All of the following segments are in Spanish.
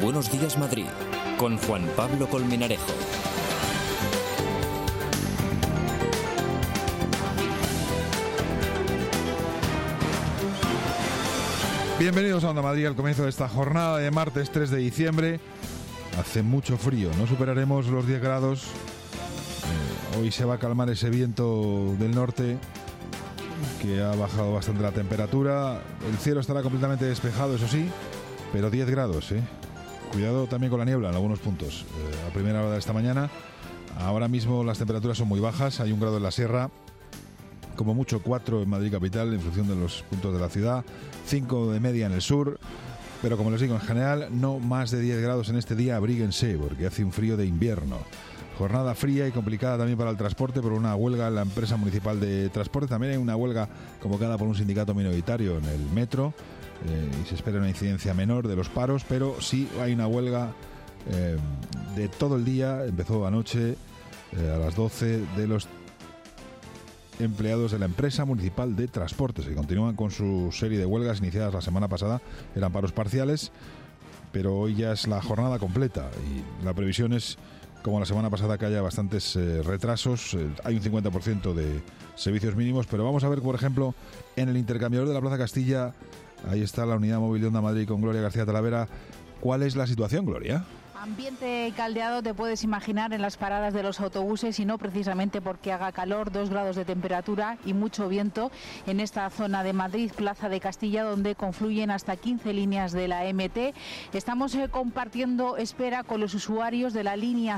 Buenos Días Madrid, con Juan Pablo Colmenarejo. Bienvenidos a Onda Madrid al comienzo de esta jornada de martes 3 de diciembre. Hace mucho frío, no superaremos los 10 grados. Hoy se va a calmar ese viento del norte que ha bajado bastante la temperatura. El cielo estará completamente despejado, eso sí, pero 10 grados, Cuidado también con la niebla en algunos puntos. A primera hora de esta mañana, ahora mismo las temperaturas son muy bajas, hay 1 grado en la sierra, como mucho 4 en Madrid capital en función de los puntos de la ciudad, 5 de media en el sur, pero como les digo, en general no más de 10 grados en este día. Abríguense porque hace un frío de invierno. Jornada fría y complicada también para el transporte por una huelga en la empresa municipal de transporte. También hay una huelga convocada por un sindicato minoritario en el metro y se espera una incidencia menor de los paros, pero sí hay una huelga de todo el día. Empezó anoche a las 12 de los empleados de la empresa municipal de transportes, que continúan con su serie de huelgas iniciadas la semana pasada. Eran paros parciales, pero hoy ya es la jornada completa y la previsión es, como la semana pasada, que haya bastantes retrasos. Hay un 50% de servicios mínimos, pero vamos a ver, por ejemplo, en el intercambiador de la Plaza Castilla, ahí está la unidad móvil de Onda Madrid con Gloria García Talavera. ¿Cuál es la situación, Gloria? Ambiente caldeado te puedes imaginar en las paradas de los autobuses, y no precisamente porque haga calor, 2 grados de temperatura y mucho viento en esta zona de Madrid, Plaza de Castilla, donde confluyen hasta 15 líneas de la MT. Estamos compartiendo espera con los usuarios de la línea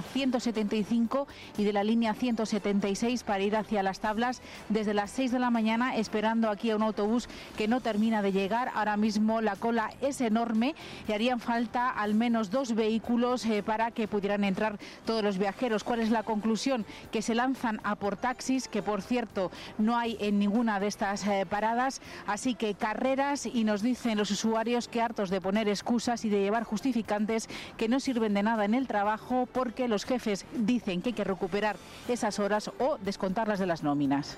175 y de la línea 176 para ir hacia las Tablas desde las 6 de la mañana, esperando aquí a un autobús que no termina de llegar. Ahora mismo la cola es enorme y harían falta al menos 2 vehículos para que pudieran entrar todos los viajeros. ¿Cuál es la conclusión? Que se lanzan a por taxis, que por cierto no hay en ninguna de estas paradas, así que carreras, y nos dicen los usuarios que hartos de poner excusas y de llevar justificantes que no sirven de nada en el trabajo, porque los jefes dicen que hay que recuperar esas horas o descontarlas de las nóminas.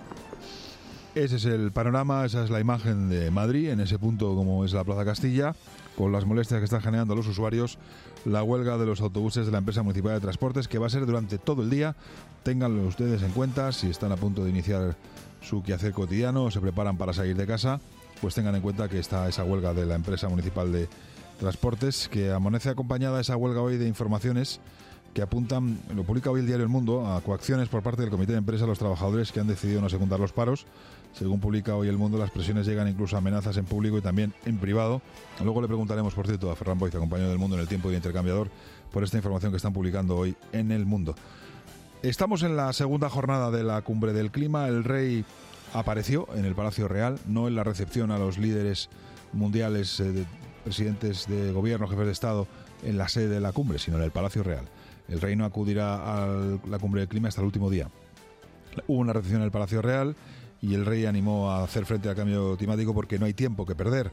Ese es el panorama, esa es la imagen de Madrid, en ese punto como es la Plaza Castilla, con las molestias que están generando los usuarios. La huelga de los autobuses de la empresa municipal de transportes, que va a ser durante todo el día. Ténganlo ustedes en cuenta si están a punto de iniciar su quehacer cotidiano o se preparan para salir de casa, pues tengan en cuenta que está esa huelga de la empresa municipal de transportes, que amanece acompañada esa huelga hoy de informaciones que apuntan, lo publica hoy el diario El Mundo, a coacciones por parte del comité de empresa a los trabajadores que han decidido no secundar los paros. Según publica hoy El Mundo, las presiones llegan incluso a amenazas en público y también en privado. Luego le preguntaremos, por cierto, a Ferran Boiza, compañero del Mundo en El Tiempo y Intercambiador, por esta información que están publicando hoy en El Mundo. Estamos en la segunda jornada de la Cumbre del Clima. El rey apareció en el Palacio Real, no en la recepción a los líderes mundiales, presidentes de gobierno, jefes de Estado, en la sede de la cumbre, sino en el Palacio Real. El rey no acudirá a la Cumbre del Clima hasta el último día. Hubo una recepción en el Palacio Real y el rey animó a hacer frente al cambio climático porque no hay tiempo que perder.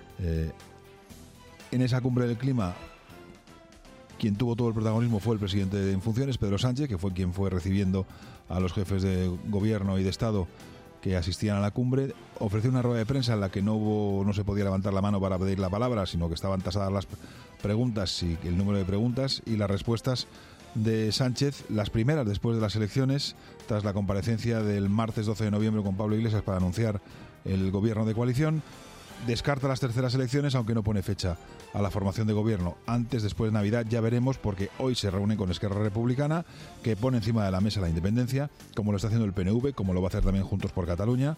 En esa Cumbre del Clima, quien tuvo todo el protagonismo fue el presidente en funciones, Pedro Sánchez, que fue quien fue recibiendo a los jefes de gobierno y de Estado que asistían a la cumbre. Ofreció una rueda de prensa en la que no se podía levantar la mano para pedir la palabra, sino que estaban tasadas las preguntas y el número de preguntas y las respuestas de Sánchez, las primeras después de las elecciones, tras la comparecencia del martes 12 de noviembre con Pablo Iglesias para anunciar el gobierno de coalición. Descarta las terceras elecciones, aunque no pone fecha a la formación de gobierno. Antes, después de Navidad, ya veremos, porque hoy se reúne con Esquerra Republicana, que pone encima de la mesa la independencia, como lo está haciendo el PNV, como lo va a hacer también Juntos por Cataluña.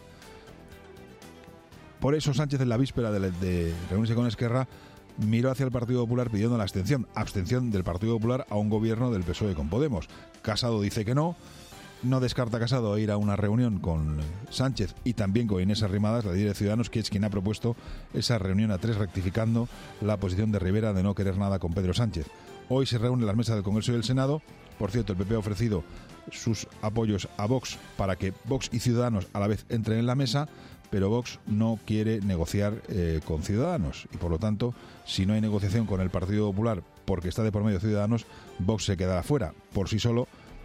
Por eso Sánchez, en la víspera de reunirse con Esquerra, miró hacia el Partido Popular pidiendo la abstención del Partido Popular a un gobierno del PSOE con Podemos. Casado dice que no descarta Casado ir a una reunión con Sánchez y también con Inés Arrimadas, la líder de Ciudadanos, que es quien ha propuesto esa reunión a 3, rectificando la posición de Rivera de no querer nada con Pedro Sánchez. Hoy se reúnen las mesas del Congreso y del Senado. Por cierto, el PP ha ofrecido sus apoyos a Vox para que Vox y Ciudadanos a la vez entren en la mesa, pero Vox no quiere negociar con Ciudadanos y, por lo tanto, si no hay negociación con el Partido Popular porque está de por medio Ciudadanos, Vox se quedará fuera. Por sí solo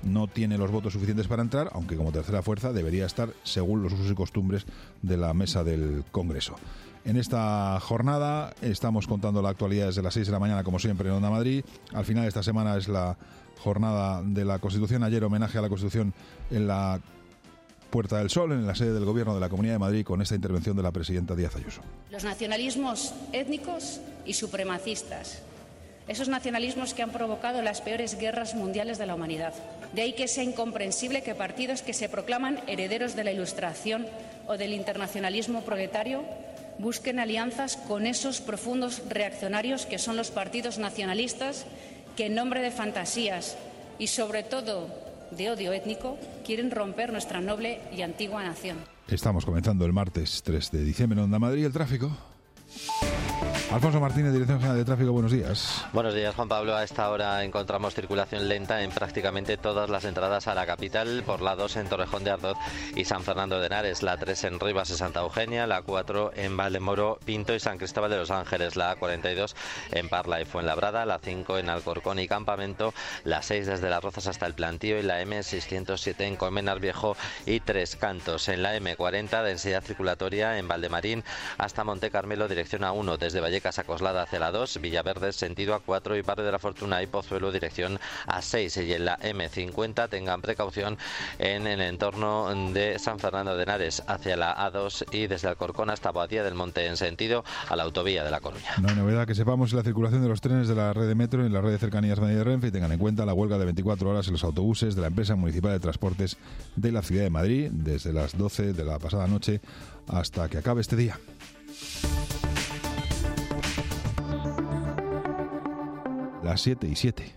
no tiene los votos suficientes para entrar, aunque como tercera fuerza debería estar según los usos y costumbres de la mesa del Congreso. En esta jornada estamos contando la actualidad desde las 6 de la mañana, como siempre, en Onda Madrid. Al final de esta semana es la jornada de la Constitución. Ayer homenaje a la Constitución en la Puerta del Sol, en la sede del Gobierno de la Comunidad de Madrid, con esta intervención de la presidenta Díaz Ayuso. Los nacionalismos étnicos y supremacistas, esos nacionalismos que han provocado las peores guerras mundiales de la humanidad. De ahí que sea incomprensible que partidos que se proclaman herederos de la Ilustración o del internacionalismo proletario busquen alianzas con esos profundos reaccionarios que son los partidos nacionalistas que en nombre de fantasías y sobre todo de odio étnico quieren romper nuestra noble y antigua nación. Estamos comenzando el martes 3 de diciembre en Onda Madrid. El tráfico. Alfonso Martínez, Dirección General de Tráfico, buenos días. Buenos días, Juan Pablo. A esta hora encontramos circulación lenta en prácticamente todas las entradas a la capital, por la 2 en Torrejón de Ardoz y San Fernando de Henares, la 3 en Rivas y Santa Eugenia, la 4 en Valdemoro, Pinto y San Cristóbal de los Ángeles, la 42 en Parla y Fuenlabrada, la 5 en Alcorcón y Campamento, la 6 desde Las Rozas hasta el Plantío y la M607 en Colmenar Viejo y Tres Cantos. En la M40, densidad circulatoria en Valdemarín hasta Monte Carmelo, dirección A1, desde Vallecas a Coslada hacia la 2, Villaverde sentido A4 y Barrio de la Fortuna y Pozuelo dirección A6. Y en la M50 tengan precaución en el entorno de San Fernando de Henares hacia la A2 y desde Alcorcón hasta Boadilla del Monte en sentido a la autovía de La Coruña. No hay novedad que sepamos en la circulación de los trenes de la red de metro y en la red de cercanías Madrid de Renfe, y tengan en cuenta la huelga de 24 horas en los autobuses de la empresa municipal de transportes de la ciudad de Madrid desde las 12 de la pasada noche hasta que acabe este día. Las 7:07.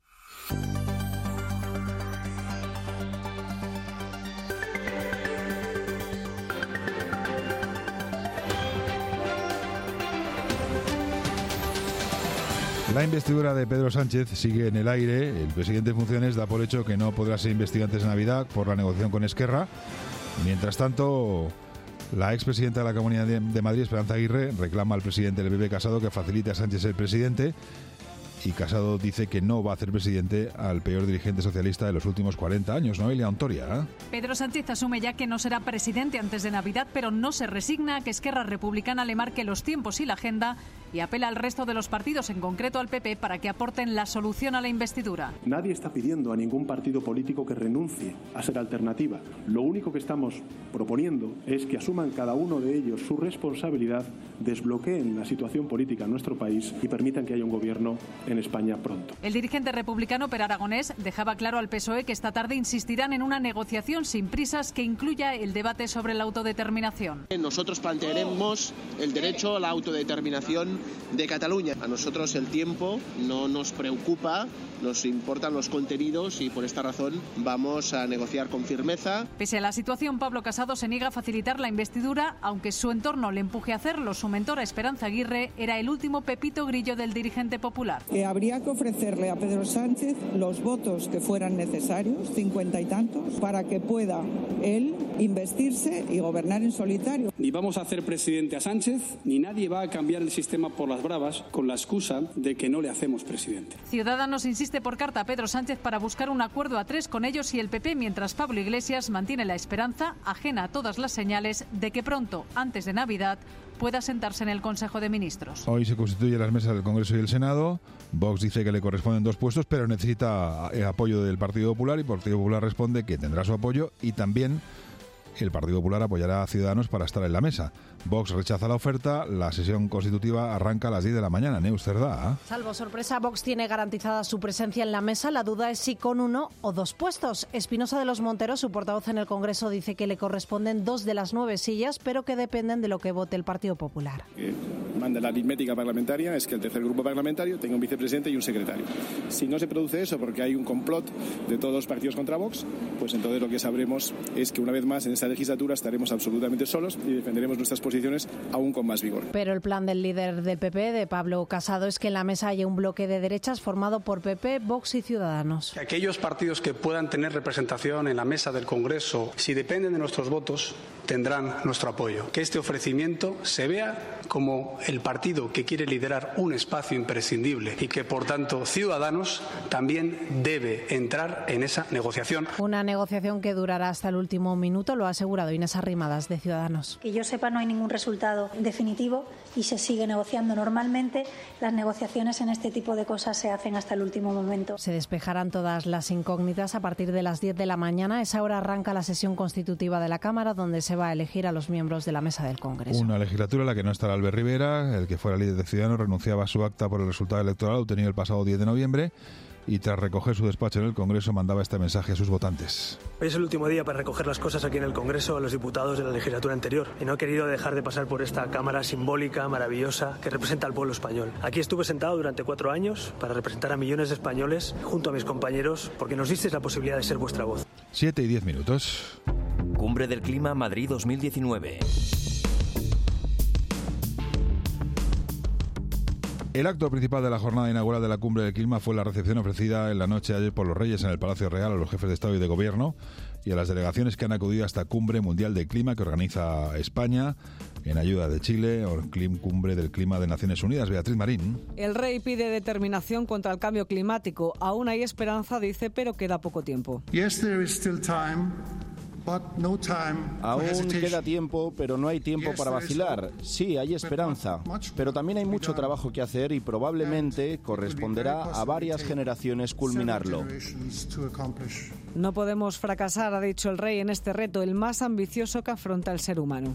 La investidura de Pedro Sánchez sigue en el aire. El presidente en funciones da por hecho que no podrá ser investido antes de Navidad por la negociación con Esquerra. Mientras tanto, la expresidenta de la Comunidad de Madrid, Esperanza Aguirre, reclama al presidente del PP, Casado, que facilite a Sánchez ser presidente. Y Casado dice que no va a hacer presidente al peor dirigente socialista de los últimos 40 años, Noelia Ontoria, ¿eh? Pedro Sánchez asume ya que no será presidente antes de Navidad, pero no se resigna a que Esquerra Republicana le marque los tiempos y la agenda y apela al resto de los partidos, en concreto al PP, para que aporten la solución a la investidura. Nadie está pidiendo a ningún partido político que renuncie a ser alternativa. Lo único que estamos proponiendo es que asuman cada uno de ellos su responsabilidad, desbloqueen la situación política en nuestro país y permitan que haya un gobierno en España pronto. El dirigente republicano Per Aragonés dejaba claro al PSOE que esta tarde insistirán en una negociación sin prisas que incluya el debate sobre la autodeterminación. Nosotros plantearemos el derecho a la autodeterminación de Cataluña. A nosotros el tiempo no nos preocupa, nos importan los contenidos y por esta razón vamos a negociar con firmeza. Pese a la situación, Pablo Casado se niega a facilitar la investidura, aunque su entorno le empuje a hacerlo. Su mentora, Esperanza Aguirre, era el último pepito grillo del dirigente popular. Habría que ofrecerle a Pedro Sánchez los votos que fueran necesarios, 50 y tantos, para que pueda él investirse y gobernar en solitario. Ni vamos a hacer presidente a Sánchez, ni nadie va a cambiar el sistema por las bravas con la excusa de que no le hacemos presidente. Ciudadanos insiste por carta a Pedro Sánchez para buscar un acuerdo a 3 con ellos y el PP, mientras Pablo Iglesias mantiene la esperanza, ajena a todas las señales, de que pronto, antes de Navidad, pueda sentarse en el Consejo de Ministros. Hoy se constituyen las mesas del Congreso y el Senado. Vox dice que le corresponden 2 puestos, pero necesita apoyo del Partido Popular, y el Partido Popular responde que tendrá su apoyo, y también el Partido Popular apoyará a Ciudadanos para estar en la mesa. Vox rechaza la oferta. La sesión constitutiva arranca a las 10 de la mañana. Neus Cerdá. Salvo sorpresa, Vox tiene garantizada su presencia en la mesa. La duda es si con 1 o 2 puestos. Espinosa de los Monteros, su portavoz en el Congreso, dice que le corresponden 2 de las 9 sillas, pero que dependen de lo que vote el Partido Popular. Manda la aritmética parlamentaria es que el tercer grupo parlamentario tenga un vicepresidente y un secretario. Si no se produce eso porque hay un complot de todos los partidos contra Vox, pues entonces lo que sabremos es que una vez más en esta legislatura estaremos absolutamente solos y defenderemos nuestras posiciones aún con más vigor. Pero el plan del líder del PP, de Pablo Casado, es que en la mesa haya un bloque de derechas formado por PP, Vox y Ciudadanos. Que aquellos partidos que puedan tener representación en la mesa del Congreso, si dependen de nuestros votos, tendrán nuestro apoyo. Que este ofrecimiento se vea como el partido que quiere liderar un espacio imprescindible y que, por tanto, Ciudadanos también debe entrar en esa negociación. Una negociación que durará hasta el último minuto, lo ha asegurado Inés Arrimadas, de Ciudadanos. Que yo sepa, no hay ningún resultado definitivo y se sigue negociando. Normalmente las negociaciones en este tipo de cosas se hacen hasta el último momento. Se despejarán todas las incógnitas a partir de las 10 de la mañana. A esa hora arranca la sesión constitutiva de la Cámara, donde se va a elegir a los miembros de la mesa del Congreso. Una legislatura en la que no estará Albert Rivera, el que fuera líder de Ciudadanos, renunciaba a su acta por el resultado electoral obtenido el pasado 10 de noviembre y tras recoger su despacho en el Congreso mandaba este mensaje a sus votantes. Hoy es el último día para recoger las cosas aquí en el Congreso a los diputados de la legislatura anterior y no he querido dejar de pasar por esta Cámara simbólica, maravillosa, que representa al pueblo español. Aquí estuve sentado durante 4 años para representar a millones de españoles junto a mis compañeros porque nos disteis la posibilidad de ser vuestra voz. 7 y 10 minutos. Cumbre del Clima Madrid 2019. El acto principal de la jornada inaugural de la Cumbre del Clima fue la recepción ofrecida en la noche de ayer por los Reyes en el Palacio Real a los jefes de Estado y de Gobierno y a las delegaciones que han acudido a esta Cumbre Mundial del Clima que organiza España en ayuda de Chile, o Cumbre del Clima de Naciones Unidas. Beatriz Marín. El rey pide determinación contra el cambio climático. Aún hay esperanza, dice, pero queda poco tiempo. Yes, there is still time. Aún queda tiempo, pero no hay tiempo para vacilar. Sí, hay esperanza, pero también hay mucho trabajo que hacer y probablemente corresponderá a varias generaciones culminarlo. No podemos fracasar, ha dicho el rey, en este reto, el más ambicioso que afronta el ser humano.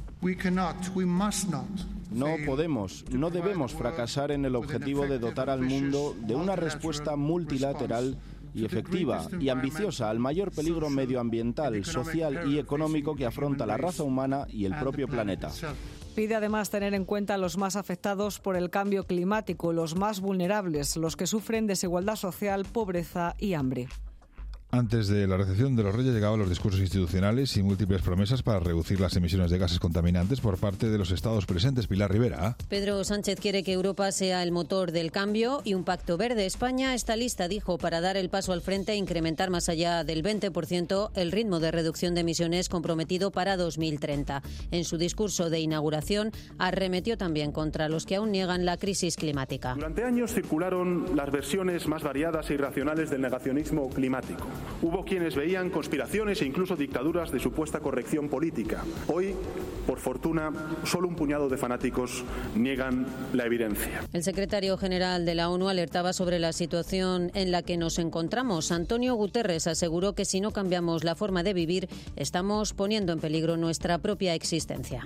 No podemos, no debemos fracasar en el objetivo de dotar al mundo de una respuesta multilateral y efectiva y ambiciosa al mayor peligro medioambiental, social y económico que afronta la raza humana y el propio planeta. Pide además tener en cuenta a los más afectados por el cambio climático, los más vulnerables, los que sufren desigualdad social, pobreza y hambre. Antes de la recepción de los Reyes llegaban los discursos institucionales y múltiples promesas para reducir las emisiones de gases contaminantes por parte de los estados presentes. Pilar Rivera. Pedro Sánchez quiere que Europa sea el motor del cambio y un pacto verde. España está lista, dijo, para dar el paso al frente e incrementar más allá del 20% el ritmo de reducción de emisiones comprometido para 2030. En su discurso de inauguración arremetió también contra los que aún niegan la crisis climática. Durante años circularon las versiones más variadas e irracionales del negacionismo climático. Hubo quienes veían conspiraciones e incluso dictaduras de supuesta corrección política. Hoy, por fortuna, solo un puñado de fanáticos niegan la evidencia. El secretario general de la ONU alertaba sobre la situación en la que nos encontramos. Antonio Guterres aseguró que si no cambiamos la forma de vivir, estamos poniendo en peligro nuestra propia existencia.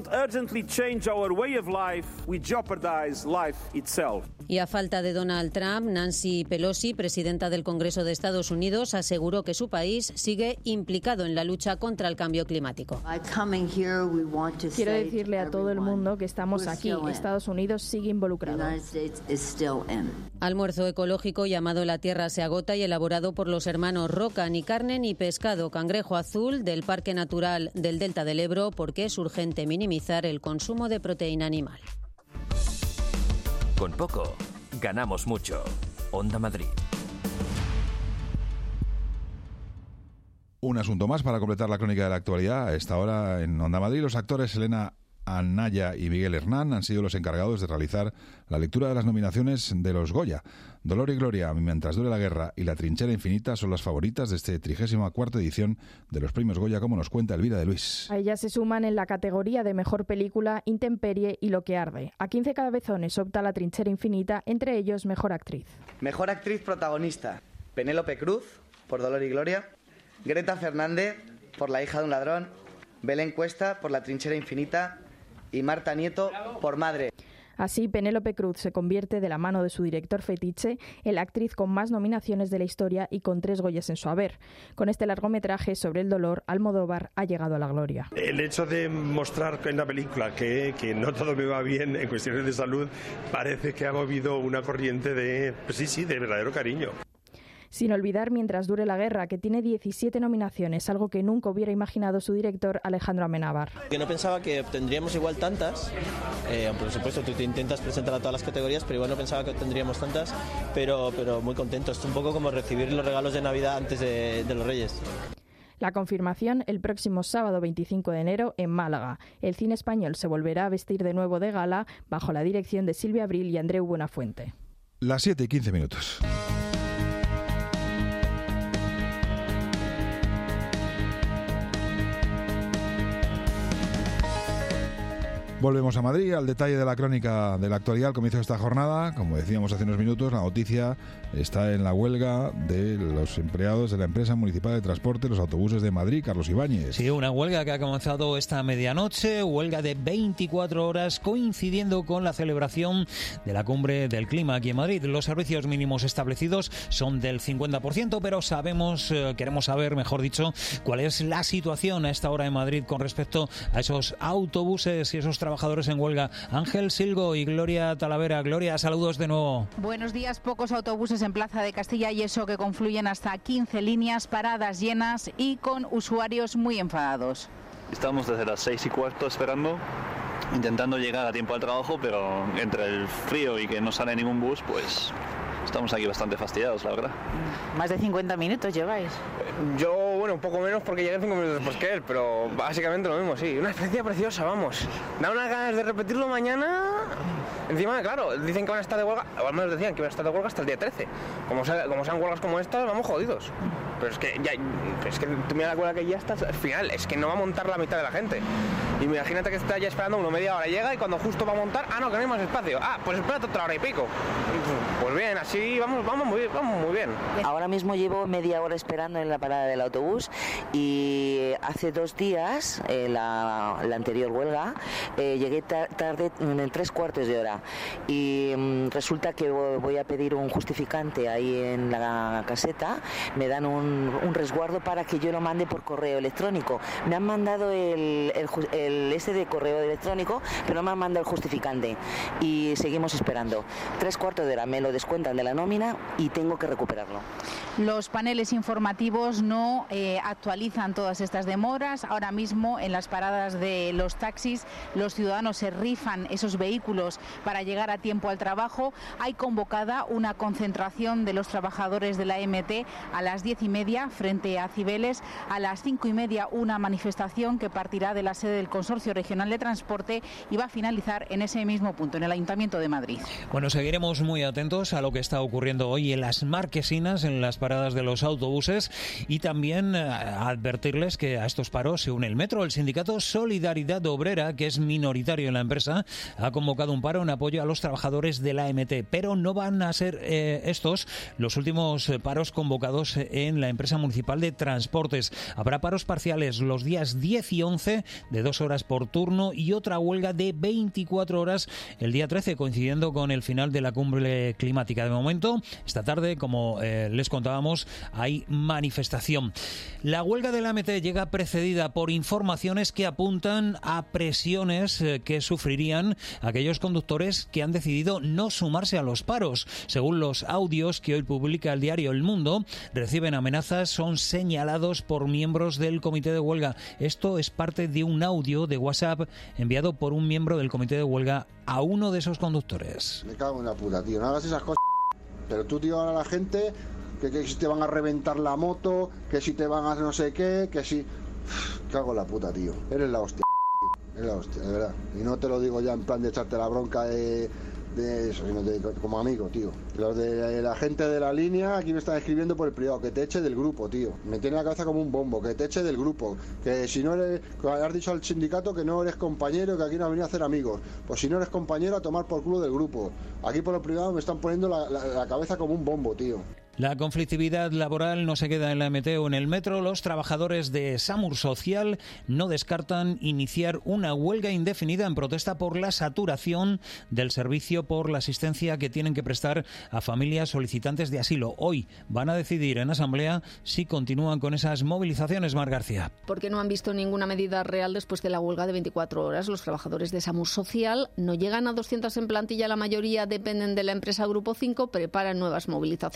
Y a falta de Donald Trump, Nancy Pelosi, presidenta del Congreso de Estados Unidos, aseguró que su país sigue implicado en la lucha contra el cambio climático. Quiero decirle a todo el mundo que estamos aquí. Estados Unidos sigue involucrado. Almuerzo ecológico llamado La Tierra se agota y elaborado por los hermanos Roca, ni carne ni pescado, cangrejo azul del Parque Natural del Delta del Ebro, porque es urgente minimizar el consumo de proteína animal. Con poco, ganamos mucho. Onda Madrid. Un asunto más para completar la crónica de la actualidad. A esta hora en Onda Madrid, los actores Elena Anaya y Miguel Hernán han sido los encargados de realizar la lectura de las nominaciones de los Goya. Dolor y Gloria, Mientras dure la guerra y La trinchera infinita son las favoritas de este 34ª edición de los premios Goya, como nos cuenta Elvira de Luis. A ellas se suman en la categoría de Mejor Película, Intemperie y Lo que arde. A 15 cabezones opta La trinchera infinita, entre ellos Mejor Actriz. Mejor Actriz Protagonista, Penélope Cruz, por Dolor y Gloria, Greta Fernández, por La hija de un ladrón, Belén Cuesta, por La trinchera infinita y Marta Nieto, por Madre. Así, Penélope Cruz se convierte, de la mano de su director fetiche, en la actriz con más nominaciones de la historia y con 3 Goyas en su haber. Con este largometraje sobre el dolor, Almodóvar ha llegado a la gloria. El hecho de mostrar en la película que no todo me va bien en cuestiones de salud, parece que ha movido una corriente de verdadero cariño. Sin olvidar Mientras dure la guerra, que tiene 17 nominaciones, algo que nunca hubiera imaginado su director Alejandro Amenábar. Que no pensaba que obtendríamos igual tantas, por supuesto tú te intentas presentar a todas las categorías, pero igual no pensaba que obtendríamos tantas, pero muy contentos. Es un poco como recibir los regalos de Navidad antes de los Reyes. La confirmación el próximo sábado 25 de enero en Málaga. El cine español se volverá a vestir de nuevo de gala bajo la dirección de Silvia Abril y Andreu Buenafuente. Las 7:15. Volvemos a Madrid, al detalle de la crónica de la actualidad al comienzo de esta jornada. Como decíamos hace unos minutos, la noticia está en la huelga de los empleados de la empresa municipal de transporte, los autobuses de Madrid. Carlos Ibáñez. Sí, una huelga que ha comenzado esta medianoche, huelga de 24 horas, coincidiendo con la celebración de la cumbre del clima aquí en Madrid. Los servicios mínimos establecidos son del 50%, pero queremos saber, mejor dicho, cuál es la situación a esta hora en Madrid con respecto a esos autobuses y esos trabajadores en huelga. Ángel Silgo y Gloria Talavera. Gloria, saludos de nuevo. Buenos días. Pocos autobuses en Plaza de Castilla y eso que confluyen hasta 15 líneas, paradas llenas y con usuarios muy enfadados. Estamos desde las 6:15 esperando, intentando llegar a tiempo al trabajo, pero entre el frío y que no sale ningún bus, pues estamos aquí bastante fastidiados, la verdad. Más de 50 minutos lleváis. Yo, bueno, un poco menos porque llegué 5 minutos después que él, pero básicamente lo mismo, sí. Una experiencia preciosa, vamos. Da unas ganas de repetirlo mañana. Encima, claro, dicen que van a estar de huelga, o al menos decían que van a estar de huelga hasta el día 13. Como sean huelgas como estas, vamos jodidos. Pero es que tú mira la huelga que ya está al final, es que no va a montar la mitad de la gente. Y imagínate que está ya esperando uno media hora, llega y cuando justo va a montar, no, que no hay más espacio. Pues espérate otra hora y pico. Pues bien, así vamos muy bien. Ahora mismo llevo media hora esperando en la parada del autobús y hace 2 días, la anterior huelga, llegué tarde en 3/4 de hora y resulta que voy a pedir un justificante ahí en la caseta, me dan un resguardo para que yo lo mande por correo electrónico. Me han mandado el de correo electrónico, pero no me han mandado el justificante y seguimos esperando. 3/4 de hora me lo descuentan de la nómina y tengo que recuperarlo. Los paneles informativos no actualizan todas estas demoras. Ahora mismo en las paradas de los taxis los ciudadanos se rifan esos vehículos para llegar a tiempo al trabajo. Hay convocada una concentración de los trabajadores de la MT a las 10:30 frente a Cibeles. A las 5:30 una manifestación que partirá de la sede del Consorcio Regional de Transporte y va a finalizar en ese mismo punto, en el Ayuntamiento de Madrid. Bueno, seguiremos muy atentos a lo que está ocurriendo hoy en las Marquesinas, en las paradas de los autobuses, y también a advertirles que a estos paros se une el Metro. El sindicato Solidaridad Obrera, que es minoritario en la empresa, ha convocado un paro en apoyo a los trabajadores de la MT, pero no van a ser estos los últimos paros convocados en la empresa municipal de transportes. Habrá paros parciales los días 10 y 11 de 2 horas por turno y otra huelga de 24 horas el día 13, coincidiendo con el final de la cumbre climática. De momento, esta tarde, como les contábamos, hay manifestación. La huelga de la MT llega precedida por informaciones que apuntan a presiones que sufrirían aquellos conductores que han decidido no sumarse a los paros. Según los audios que hoy publica el diario El Mundo, reciben amenazas, son señalados por miembros del comité de huelga. Esto es parte de un audio de WhatsApp enviado por un miembro del comité de huelga a uno de esos conductores. Me cago en la puta, tío, no hagas esas cosas. Pero tú, tío, a la gente que si te van a reventar la moto, que si te van a no sé qué, que si... Cago en la puta, tío. Eres la hostia, tío. Eres la hostia, de verdad. Y no te lo digo ya en plan de echarte la bronca de eso, sino como amigo, tío. Los de la gente de la línea aquí me están escribiendo por el privado, que te eche del grupo, tío. Me tiene la cabeza como un bombo, que te eche del grupo. Que si no eres, has dicho al sindicato que no eres compañero, que aquí no has venido a hacer amigos. Pues si no eres compañero, a tomar por culo del grupo. Aquí por el privado me están poniendo la cabeza como un bombo, tío. La conflictividad laboral no se queda en la MT o en el Metro. Los trabajadores de Samur Social no descartan iniciar una huelga indefinida en protesta por la saturación del servicio por la asistencia que tienen que prestar a familias solicitantes de asilo. Hoy van a decidir en asamblea si continúan con esas movilizaciones. Mar García. Porque no han visto ninguna medida real después de la huelga de 24 horas. Los trabajadores de Samur Social no llegan a 200 en plantilla. La mayoría dependen de la empresa Grupo 5, preparan nuevas movilizaciones. La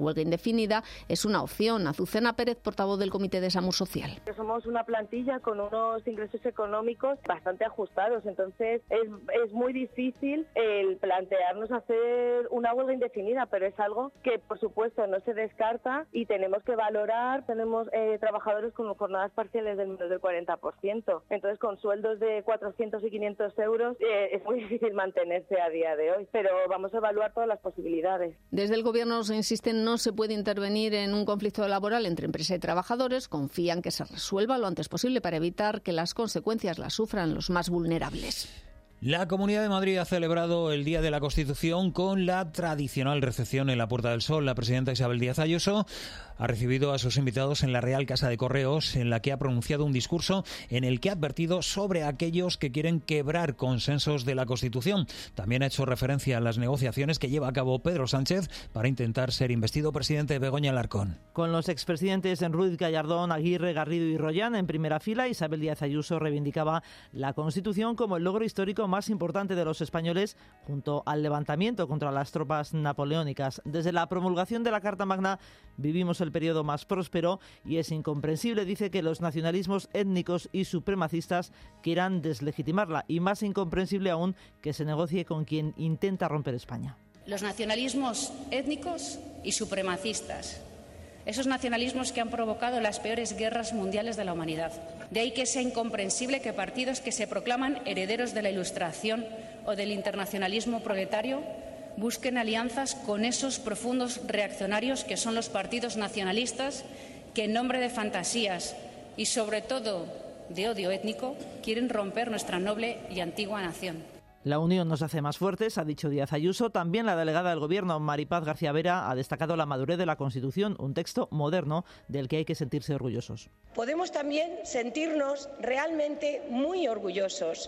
huelga indefinida es una opción. Azucena Pérez, portavoz del Comité de SAMUR Social. Somos una plantilla con unos ingresos económicos bastante ajustados, entonces es muy difícil el plantearnos hacer una huelga indefinida, pero es algo que por supuesto no se descarta y tenemos que valorar. Tenemos trabajadores con jornadas parciales del menos del 40%, entonces con sueldos de 400 y 500 euros es muy difícil mantenerse a día de hoy, pero vamos a evaluar todas las posibilidades. Desde el Gobierno nos insisten, no se puede intervenir en un conflicto laboral entre empresa y trabajadores, confían que se resuelva lo antes posible para evitar que las consecuencias las sufran los más vulnerables. La Comunidad de Madrid ha celebrado el Día de la Constitución con la tradicional recepción en la Puerta del Sol. La presidenta Isabel Díaz Ayuso ha recibido a sus invitados en la Real Casa de Correos, en la que ha pronunciado un discurso en el que ha advertido sobre aquellos que quieren quebrar consensos de la Constitución. También ha hecho referencia a las negociaciones que lleva a cabo Pedro Sánchez para intentar ser investido presidente. Begoña Alarcón. Con los expresidentes Ruiz Gallardón, Aguirre, Garrido y Royán en primera fila, Isabel Díaz Ayuso reivindicaba la Constitución como el logro histórico más importante de los españoles, junto al levantamiento contra las tropas napoleónicas. Desde la promulgación de la Carta Magna vivimos el periodo más próspero y es incomprensible, dice, que los nacionalismos étnicos y supremacistas quieran deslegitimarla, y más incomprensible aún que se negocie con quien intenta romper España. Los nacionalismos étnicos y supremacistas, esos nacionalismos que han provocado las peores guerras mundiales de la humanidad. De ahí que sea incomprensible que partidos que se proclaman herederos de la Ilustración o del internacionalismo proletario busquen alianzas con esos profundos reaccionarios que son los partidos nacionalistas que en nombre de fantasías y sobre todo de odio étnico quieren romper nuestra noble y antigua nación. La unión nos hace más fuertes, ha dicho Díaz Ayuso. También la delegada del Gobierno, Maripaz García Vera, ha destacado la madurez de la Constitución, un texto moderno del que hay que sentirse orgullosos. Podemos también sentirnos realmente muy orgullosos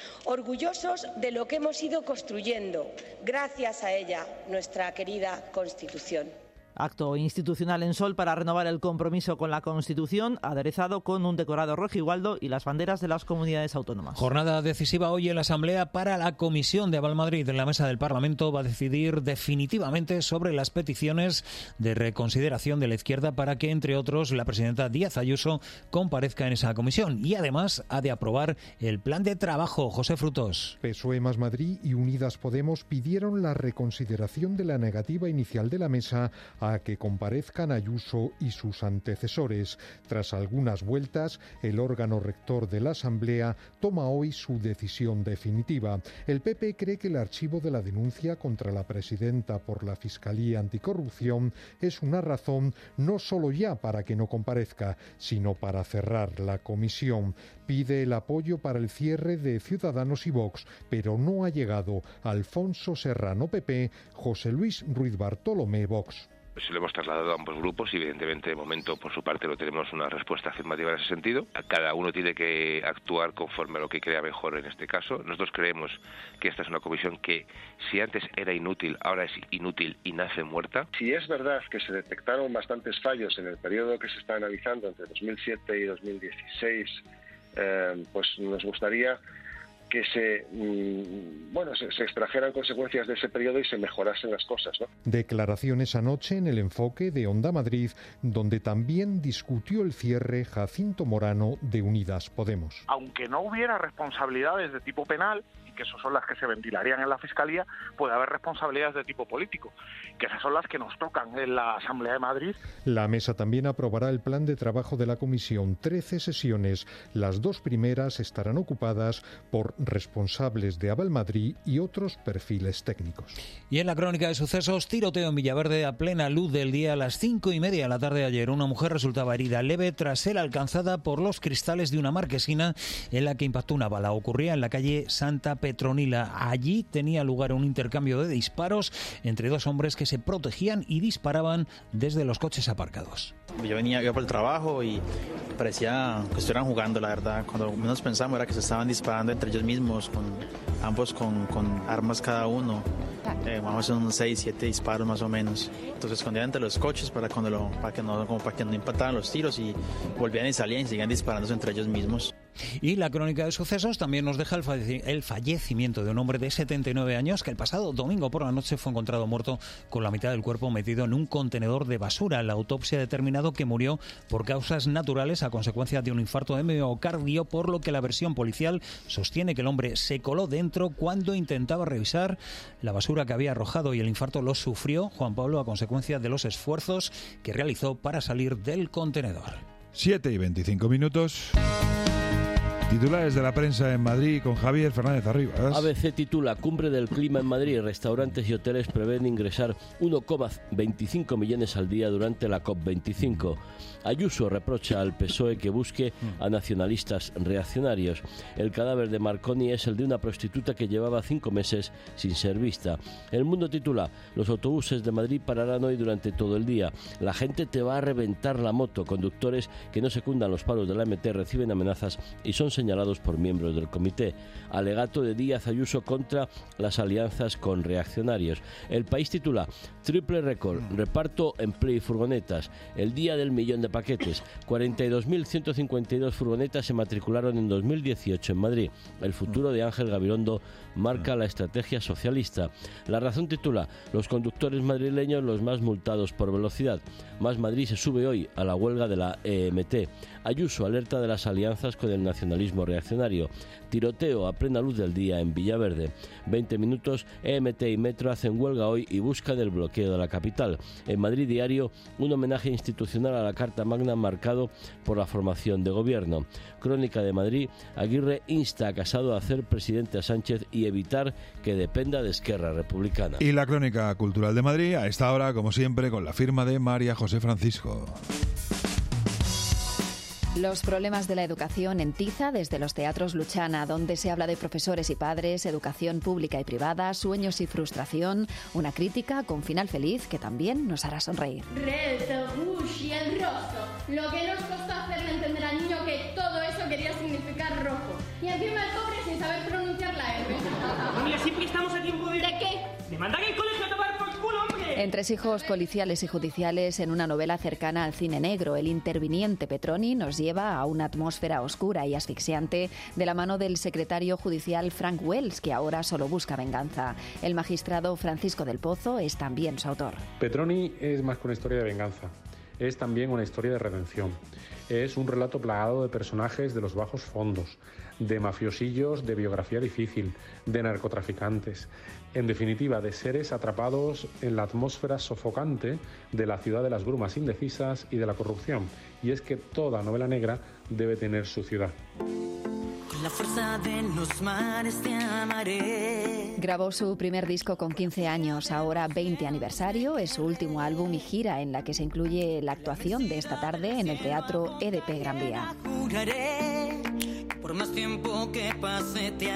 de lo que hemos ido construyendo, gracias a ella, nuestra querida Constitución. Acto institucional en Sol para renovar el compromiso con la Constitución, aderezado con un decorado rojigualdo y las banderas de las comunidades autónomas. Jornada decisiva hoy en la Asamblea para la Comisión de Aval Madrid. En la mesa del Parlamento va a decidir definitivamente sobre las peticiones de reconsideración de la izquierda para que, entre otros, la presidenta Díaz Ayuso comparezca en esa comisión. Y además ha de aprobar el plan de trabajo. José Frutos. PSOE más Madrid y Unidas Podemos pidieron la reconsideración de la negativa inicial de la mesa a que comparezcan Ayuso y sus antecesores. Tras algunas vueltas, el órgano rector de la Asamblea toma hoy su decisión definitiva. El PP cree que el archivo de la denuncia contra la presidenta por la Fiscalía Anticorrupción es una razón no solo ya para que no comparezca, sino para cerrar la comisión. Pide el apoyo para el cierre de Ciudadanos y Vox, pero no ha llegado Alfonso Serrano, PP, José Luis Ruiz Bartolomé, Vox. Se lo hemos trasladado a ambos grupos y evidentemente de momento por su parte no tenemos una respuesta afirmativa en ese sentido. Cada uno tiene que actuar conforme a lo que crea mejor en este caso. Nosotros creemos que esta es una comisión que si antes era inútil, ahora es inútil y nace muerta. Si es verdad que se detectaron bastantes fallos en el periodo que se está analizando entre 2007 y 2016, pues nos gustaría que se extrajeran consecuencias de ese periodo y se mejorasen las cosas, ¿no? Declaraciones anoche en El Enfoque de Onda Madrid, donde también discutió el cierre Jacinto Morano de Unidas Podemos. Aunque no hubiera responsabilidades de tipo penal, que esas son las que se ventilarían en la Fiscalía, puede haber responsabilidades de tipo político, que esas son las que nos tocan en la Asamblea de Madrid. La mesa también aprobará el plan de trabajo de la Comisión, 13 sesiones. Las 2 primeras estarán ocupadas por responsables de Aval Madrid y otros perfiles técnicos. Y en la crónica de sucesos, tiroteo en Villaverde a plena luz del día a las 5:30 de la tarde de ayer. Una mujer resultaba herida leve tras ser alcanzada por los cristales de una marquesina en la que impactó una bala. Ocurría en la calle Santa Petronila. Allí tenía lugar un intercambio de disparos entre 2 hombres que se protegían y disparaban desde los coches aparcados. Yo iba por el trabajo y parecía que estuvieran jugando, la verdad. Cuando menos pensamos era que se estaban disparando entre ellos mismos, ambos con armas cada uno. Vamos a hacer unos 6-7 disparos más o menos. Entonces se escondían entre los coches para que no impactaran los tiros y volvían y salían y seguían disparándose entre ellos mismos. Y la crónica de sucesos también nos deja el fallecimiento de un hombre de 79 años que el pasado domingo por la noche fue encontrado muerto con la mitad del cuerpo metido en un contenedor de basura. La autopsia ha determinado que murió por causas naturales a consecuencia de un infarto de miocardio, por lo que la versión policial sostiene que el hombre se coló dentro cuando intentaba revisar la basura que había arrojado, y el infarto lo sufrió Juan Pablo a consecuencia de los esfuerzos que realizó para salir del contenedor. 7:25. Titulares de la prensa en Madrid con Javier Fernández Arribas. ABC titula: Cumbre del clima en Madrid. Restaurantes y hoteles prevén ingresar 1,25 millones al día durante la COP25. Ayuso reprocha al PSOE que busque a nacionalistas reaccionarios. El cadáver de Marconi es el de una prostituta que llevaba 5 meses sin ser vista. El Mundo titula: Los autobuses de Madrid pararán hoy durante todo el día. La gente te va a reventar la moto. Conductores que no secundan los paros de la MT reciben amenazas y son señalados por miembros del comité. Alegato de Díaz Ayuso contra las alianzas con reaccionarios. El País titula: Triple récord, reparto, empleo y furgonetas. El día del millón de paquetes. 42.152 furgonetas se matricularon en 2018 en Madrid. El futuro de Ángel Gabilondo marca la estrategia socialista. La Razón titula: Los conductores madrileños los más multados por velocidad. Más Madrid se sube hoy a la huelga de la EMT. Ayuso alerta de las alianzas con el nacionalismo reaccionario. Tiroteo a plena luz del día en Villaverde. 20 minutos, EMT y Metro hacen huelga hoy y buscan el bloqueo de la capital. En Madrid Diario, un homenaje institucional a la Carta Magna marcado por la formación de gobierno. Crónica de Madrid, Aguirre insta a Casado a hacer presidente a Sánchez y evitar que dependa de Esquerra Republicana. Y la Crónica Cultural de Madrid, a esta hora, como siempre, con la firma de María José Francisco. Los problemas de la educación en Tiza desde los teatros Luchana, donde se habla de profesores y padres, educación pública y privada, sueños y frustración, una crítica con final feliz que también nos hará sonreír. Red, rouge y el rojo. Lo que nos costó hacerle entender al niño que todo eso quería significar rojo. Y encima el pobre sin saber pronunciar la R. Mira, siempre estamos a tiempo de... ¿De qué? ¡De mandar el colegio a tomar por culo, hombre! Entresijos policiales y judiciales en una novela cercana al cine negro. El interviniente Petroni nos lleva a una atmósfera oscura y asfixiante de la mano del secretario judicial Frank Wells, que ahora solo busca venganza. El magistrado Francisco del Pozo es también su autor. Petroni es más que una historia de venganza. Es también una historia de redención. Es un relato plagado de personajes de los bajos fondos, de mafiosillos de biografía difícil, de narcotraficantes, en definitiva, de seres atrapados en la atmósfera sofocante de la ciudad de las brumas indecisas y de la corrupción. Y es que toda novela negra debe tener su ciudad. Con la fuerza de los mares te amaré. Grabó su primer disco con 15 años, ahora 20 aniversario, es su último álbum y gira en la que se incluye la actuación de esta tarde en el Teatro EDP Gran Vía. Juraré que por más tiempo que pase te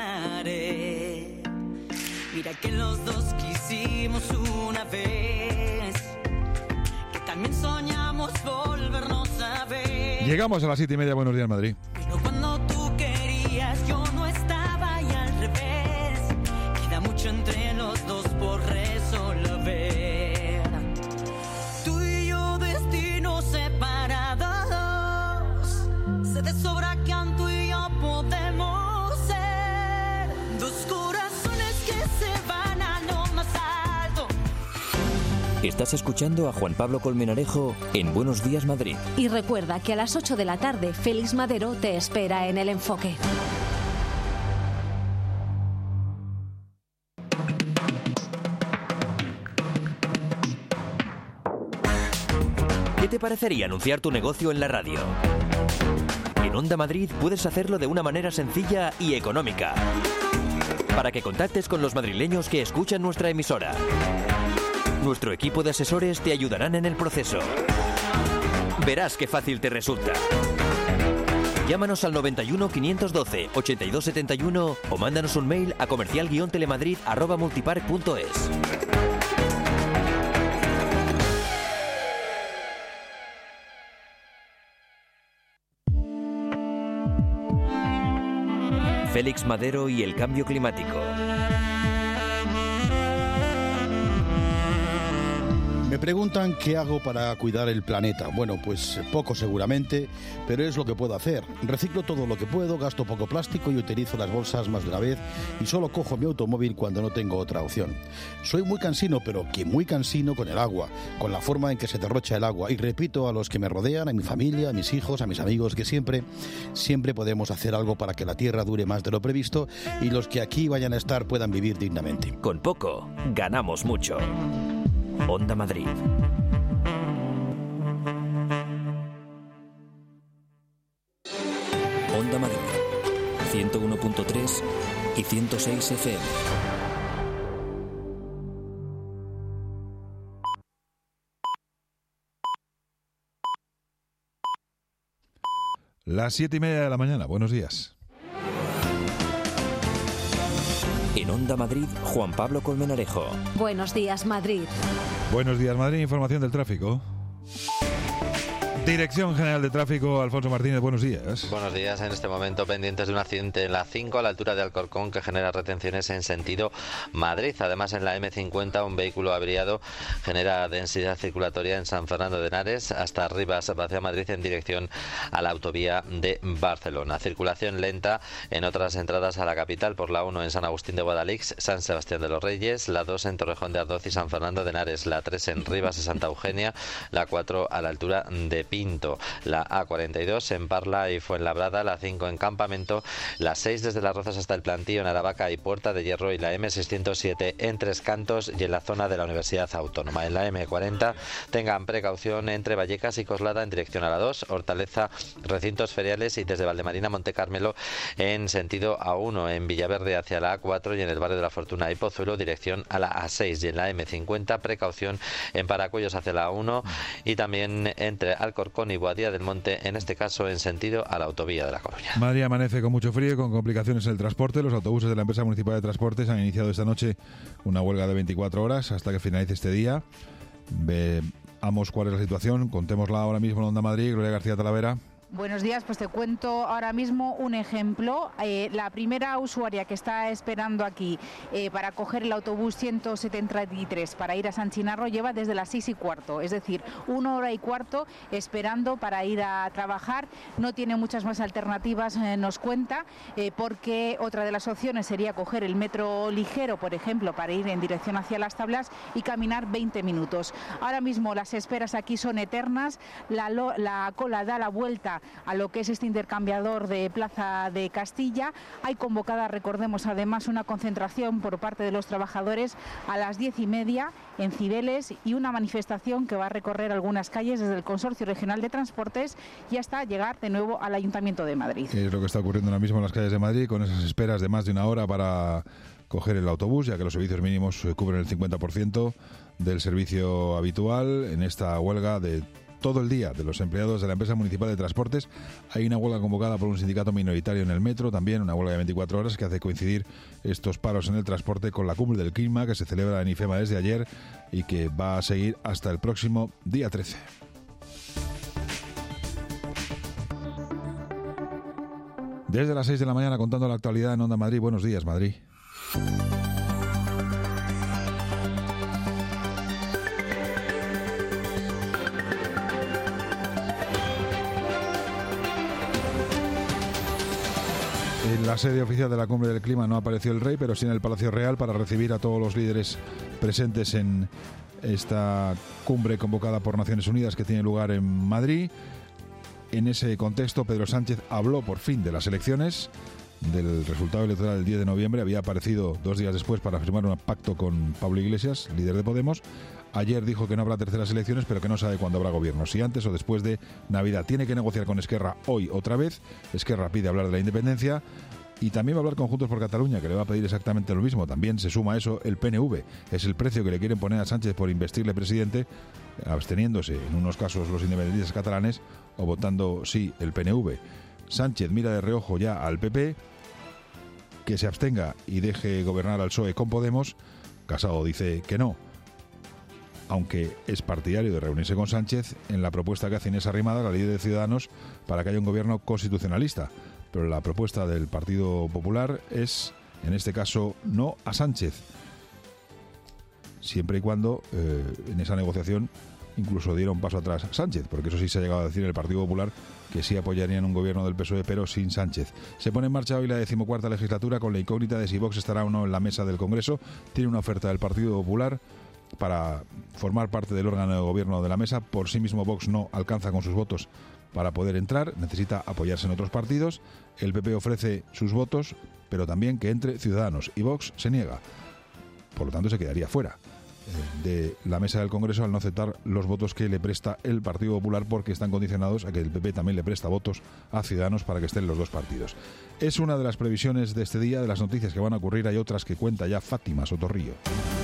amaré. Mira que los dos quisimos una vez, que también soñamos volvernos a ver. Llegamos a las 7:30, Buenos Días Madrid. Pero cuando tú querías yo no estaba y al revés, queda mucho entre los dos por resolver. Tú y yo destinos separados, sé de sobra que tú y yo podemos ser dos corazones que se van a lo más alto. Estás escuchando a Juan Pablo Colmenarejo en Buenos Días Madrid. Y recuerda que a las 8 de la tarde Félix Madero te espera en El Enfoque. ¿Qué te parecería anunciar tu negocio en la radio? En Onda Madrid puedes hacerlo de una manera sencilla y económica, para que contactes con los madrileños que escuchan nuestra emisora. Nuestro equipo de asesores te ayudarán en el proceso. Verás qué fácil te resulta. Llámanos al 91 512 8271 o mándanos un mail a comercial-telemadrid@multipark.es. Félix Madero y el cambio climático. Me preguntan qué hago para cuidar el planeta. Bueno, pues poco seguramente, pero es lo que puedo hacer. Reciclo todo lo que puedo, gasto poco plástico y utilizo las bolsas más de una vez y solo cojo mi automóvil cuando no tengo otra opción. Soy muy cansino, pero que muy cansino con el agua, con la forma en que se derrocha el agua. Y repito a los que me rodean, a mi familia, a mis hijos, a mis amigos, que siempre podemos hacer algo para que la Tierra dure más de lo previsto y los que aquí vayan a estar puedan vivir dignamente. Con poco, ganamos mucho. Onda Madrid. Onda Madrid, 101.3 y 106 FM. Las 7:30 de la mañana. Buenos días. En Onda Madrid, Juan Pablo Colmenarejo. Buenos días, Madrid. Buenos días, Madrid. Información del tráfico. Dirección General de Tráfico, Alfonso Martínez, buenos días. Buenos días. En este momento pendientes de un accidente en la 5 a la altura de Alcorcón que genera retenciones en sentido Madrid. Además, en la M50 un vehículo averiado genera densidad circulatoria en San Fernando de Henares hasta Rivas hacia Madrid en dirección a la autovía de Barcelona. Circulación lenta en otras entradas a la capital por la 1 en San Agustín de Guadalix, San Sebastián de los Reyes, la 2 en Torrejón de Ardoz y San Fernando de Henares, la 3 en Rivas de Santa Eugenia, la 4 a la altura de Pinto, la A42 en Parla y Fuenlabrada, la 5 en Campamento, la 6 desde Las Rozas hasta el Plantío en Aravaca y Puerta de Hierro y la M607 en Tres Cantos y en la zona de la Universidad Autónoma. En la M40 tengan precaución entre Vallecas y Coslada en dirección a la 2, Hortaleza, recintos feriales y desde Valdemarina a Monte Carmelo en sentido A1, en Villaverde hacia la A4 y en el barrio de la Fortuna y Pozuelo dirección a la A6 y en la M50 precaución en Paracuellos hacia la A1 y también entre Alcorcón y Boadía del Monte, en este caso en sentido a la autovía de La Coruña. Madrid amanece con mucho frío y con complicaciones en el transporte. Los autobuses de la empresa municipal de transportes han iniciado esta noche una huelga de 24 horas hasta que finalice este día. Veamos cuál es la situación, contémosla ahora mismo en Onda Madrid. Gloria García Talavera. Buenos días, pues te cuento ahora mismo un ejemplo. La primera usuaria que está esperando aquí para coger el autobús 173 para ir a San Chinarro lleva desde las 6:15, es decir, 1 hora y cuarto esperando para ir a trabajar. No tiene muchas más alternativas, nos cuenta, porque otra de las opciones sería coger el metro ligero, por ejemplo, para ir en dirección hacia Las Tablas y caminar 20 minutos. Ahora mismo las esperas aquí son eternas, la cola da la vuelta a lo que es este intercambiador de Plaza de Castilla. Hay convocada, recordemos, además una concentración por parte de los trabajadores a las 10:30 en Cibeles y una manifestación que va a recorrer algunas calles desde el Consorcio Regional de Transportes y hasta llegar de nuevo al Ayuntamiento de Madrid. Es lo que está ocurriendo ahora mismo en las calles de Madrid, con esas esperas de más de una hora para coger el autobús, ya que los servicios mínimos cubren el 50% del servicio habitual. En esta huelga de todo el día de los empleados de la empresa municipal de transportes hay una huelga convocada por un sindicato minoritario en el metro, también una huelga de 24 horas que hace coincidir estos paros en el transporte con la cumbre del clima que se celebra en IFEMA desde ayer y que va a seguir hasta el próximo día 13. Desde las 6 de la mañana contando la actualidad en Onda Madrid. Buenos días, Madrid. En la sede oficial de la Cumbre del Clima no apareció el rey, pero sí en el Palacio Real para recibir a todos los líderes presentes en esta cumbre convocada por Naciones Unidas que tiene lugar en Madrid. En ese contexto, Pedro Sánchez habló por fin de las elecciones, del resultado electoral del 10 de noviembre. Había aparecido 2 días después para firmar un pacto con Pablo Iglesias, líder de Podemos. Ayer dijo que no habrá terceras elecciones, pero que no sabe cuándo habrá gobierno, si antes o después de Navidad. Tiene que negociar con Esquerra hoy otra vez. Esquerra pide hablar de la independencia y también va a hablar con Juntos por Cataluña, que le va a pedir exactamente lo mismo. También se suma a eso el PNV. Es el precio que le quieren poner a Sánchez por investirle presidente, absteniéndose en unos casos los independentistas catalanes o votando sí el PNV. Sánchez mira de reojo ya al PP, que se abstenga y deje gobernar al PSOE con Podemos. Casado dice que no, aunque es partidario de reunirse con Sánchez en la propuesta que hace Inés Arrimadas, la líder de Ciudadanos, para que haya un gobierno constitucionalista. Pero la propuesta del Partido Popular es, en este caso, no a Sánchez. siempre y cuando en esa negociación incluso diera un paso atrás Sánchez, porque eso sí se ha llegado a decir en el Partido Popular, que sí apoyarían un gobierno del PSOE, pero sin Sánchez. Se pone en marcha hoy la 14ª legislatura con la incógnita de si Vox estará o no en la mesa del Congreso. Tiene una oferta del Partido Popular para formar parte del órgano de gobierno de la mesa. Por sí mismo Vox no alcanza con sus votos para poder entrar, necesita apoyarse en otros partidos. El PP ofrece sus votos, pero también que entre Ciudadanos, y Vox se niega. Por lo tanto, se quedaría fuera de la mesa del Congreso al no aceptar los votos que le presta el Partido Popular, porque están condicionados a que el PP también le presta votos a Ciudadanos para que estén los dos partidos. Es una de las previsiones de este día, de las noticias que van a ocurrir. Hay otras que cuenta ya Fátima Sotorrillo.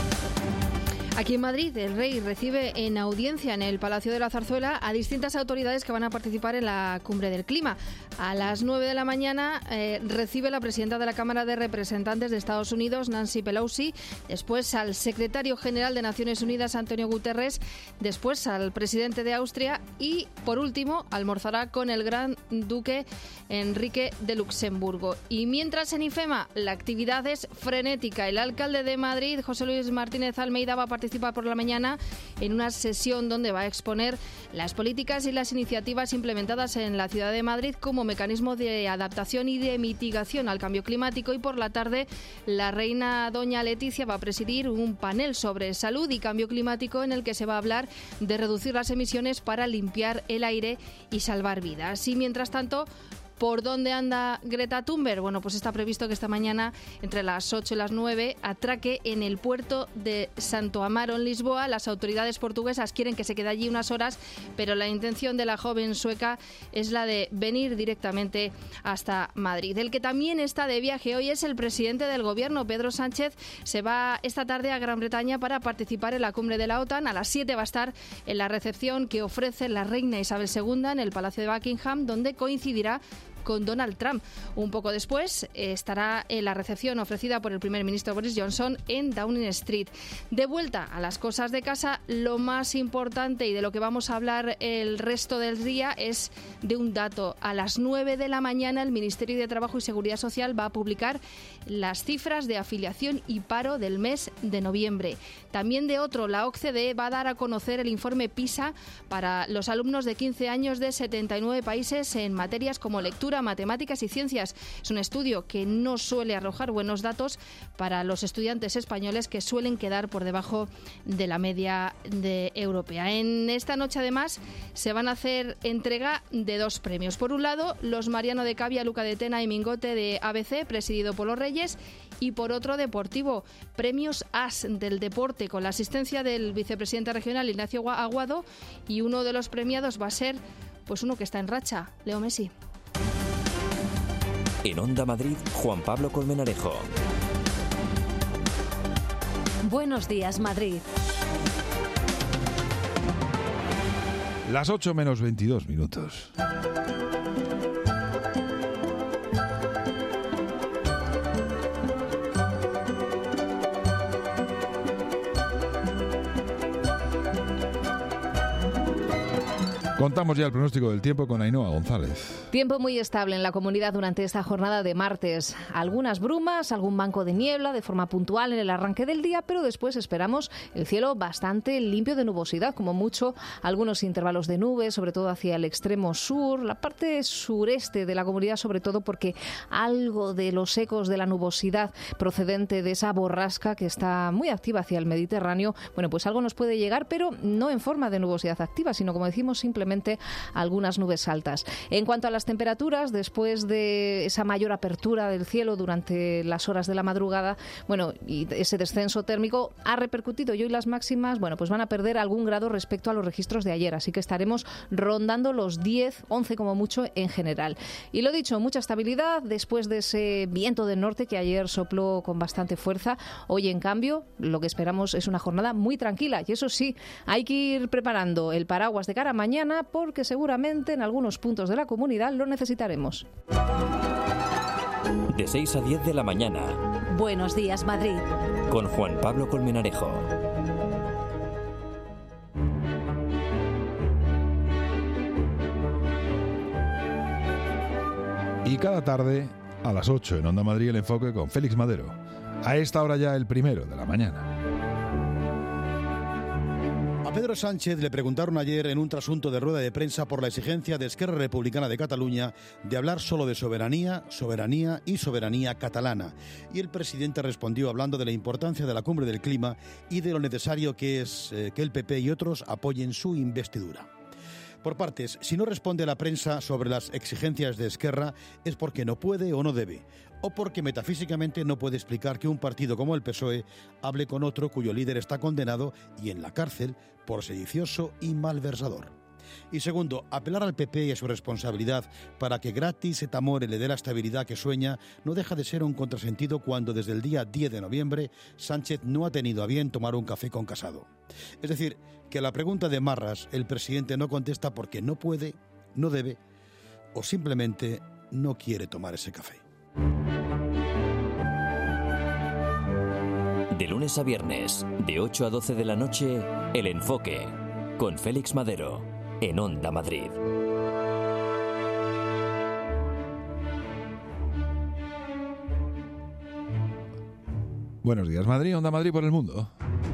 Aquí en Madrid, el rey recibe en audiencia en el Palacio de la Zarzuela a distintas autoridades que van a participar en la Cumbre del Clima. A las 9 de la mañana recibe la presidenta de la Cámara de Representantes de Estados Unidos, Nancy Pelosi, después al secretario general de Naciones Unidas, Antonio Guterres, después al presidente de Austria y, por último, almorzará con el gran duque Enrique de Luxemburgo. Y mientras en IFEMA la actividad es frenética, el alcalde de Madrid, José Luis Martínez Almeida, va a participar por la mañana en una sesión donde va a exponer las políticas y las iniciativas implementadas en la ciudad de Madrid como mecanismo de adaptación y de mitigación al cambio climático. Y por la tarde, la reina doña Leticia va a presidir un panel sobre salud y cambio climático en el que se va a hablar de reducir las emisiones para limpiar el aire y salvar vidas. Y mientras tanto, ¿por dónde anda Greta Thunberg? Bueno, pues está previsto que esta mañana, entre las 8 y las 9, atraque en el puerto de Santo Amaro, en Lisboa. Las autoridades portuguesas quieren que se quede allí unas horas, pero la intención de la joven sueca es la de venir directamente hasta Madrid. El que también está de viaje hoy es el presidente del gobierno, Pedro Sánchez. Se va esta tarde a Gran Bretaña para participar en la cumbre de la OTAN. A las 7 va a estar en la recepción que ofrece la reina Isabel II en el Palacio de Buckingham, donde coincidirá con Donald Trump. Un poco después estará en la recepción ofrecida por el primer ministro Boris Johnson en Downing Street. De vuelta a las cosas de casa, lo más importante y de lo que vamos a hablar el resto del día es de un dato. A las 9 de la mañana el Ministerio de Trabajo y Seguridad Social va a publicar las cifras de afiliación y paro del mes de noviembre. También de otro, la OCDE va a dar a conocer el informe PISA para los alumnos de 15 años de 79 países en materias como lectura, matemáticas y ciencias. Es un estudio que no suele arrojar buenos datos para los estudiantes españoles, que suelen quedar por debajo de la media europea. En esta noche, además, se van a hacer entrega de dos premios. Por un lado, los Mariano de Cavia, Luca de Tena y Mingote de ABC, presidido por los Reyes, y por otro, deportivo, premios AS del deporte, con la asistencia del vicepresidente regional Ignacio Aguado, y uno de los premiados va a ser pues uno que está en racha, Leo Messi. En Onda Madrid, Juan Pablo Colmenarejo. Buenos días, Madrid. Las 8 menos 22 minutos. Contamos ya el pronóstico del tiempo con Ainhoa González. Tiempo muy estable en la comunidad durante esta jornada de martes. Algunas brumas, algún banco de niebla de forma puntual en el arranque del día, pero después esperamos el cielo bastante limpio de nubosidad, como mucho algunos intervalos de nubes, sobre todo hacia el extremo sur, la parte sureste de la comunidad, sobre todo porque algo de los ecos de la nubosidad procedente de esa borrasca que está muy activa hacia el Mediterráneo, bueno, pues algo nos puede llegar, pero no en forma de nubosidad activa, sino, como decimos, simplemente algunas nubes altas. En cuanto a las temperaturas, después de esa mayor apertura del cielo durante las horas de la madrugada, bueno, y ese descenso térmico ha repercutido, y hoy las máximas, bueno, pues van a perder algún grado respecto a los registros de ayer, así que estaremos rondando los 10, 11 como mucho en general. Y lo dicho, mucha estabilidad después de ese viento del norte que ayer sopló con bastante fuerza. Hoy, en cambio, lo que esperamos es una jornada muy tranquila, y eso sí, hay que ir preparando el paraguas de cara a mañana, porque seguramente en algunos puntos de la comunidad lo necesitaremos. De 6 a 10 de la mañana. Buenos días, Madrid. Con Juan Pablo Colmenarejo. Y cada tarde, a las 8 en Onda Madrid, el enfoque con Félix Madero. A esta hora ya el primero de la mañana. Pedro Sánchez le preguntaron ayer en un trasunto de rueda de prensa por la exigencia de Esquerra Republicana de Cataluña de hablar solo de soberanía, soberanía y soberanía catalana. Y el presidente respondió hablando de la importancia de la cumbre del clima y de lo necesario que es que el PP y otros apoyen su investidura. Por partes, si no responde a la prensa sobre las exigencias de Esquerra es porque no puede o no debe, o porque metafísicamente no puede explicar que un partido como el PSOE hable con otro cuyo líder está condenado y en la cárcel por sedicioso y malversador. Y segundo, apelar al PP y a su responsabilidad para que gratis et amore le dé la estabilidad que sueña no deja de ser un contrasentido cuando desde el día 10 de noviembre Sánchez no ha tenido a bien tomar un café con Casado. Es decir, que a la pregunta de Marras el presidente no contesta porque no puede, no debe o simplemente no quiere tomar ese café. De lunes a viernes, de 8 a 12 de la noche, El Enfoque, con Félix Madero, en Onda Madrid. Buenos días, Madrid, Onda Madrid por el mundo.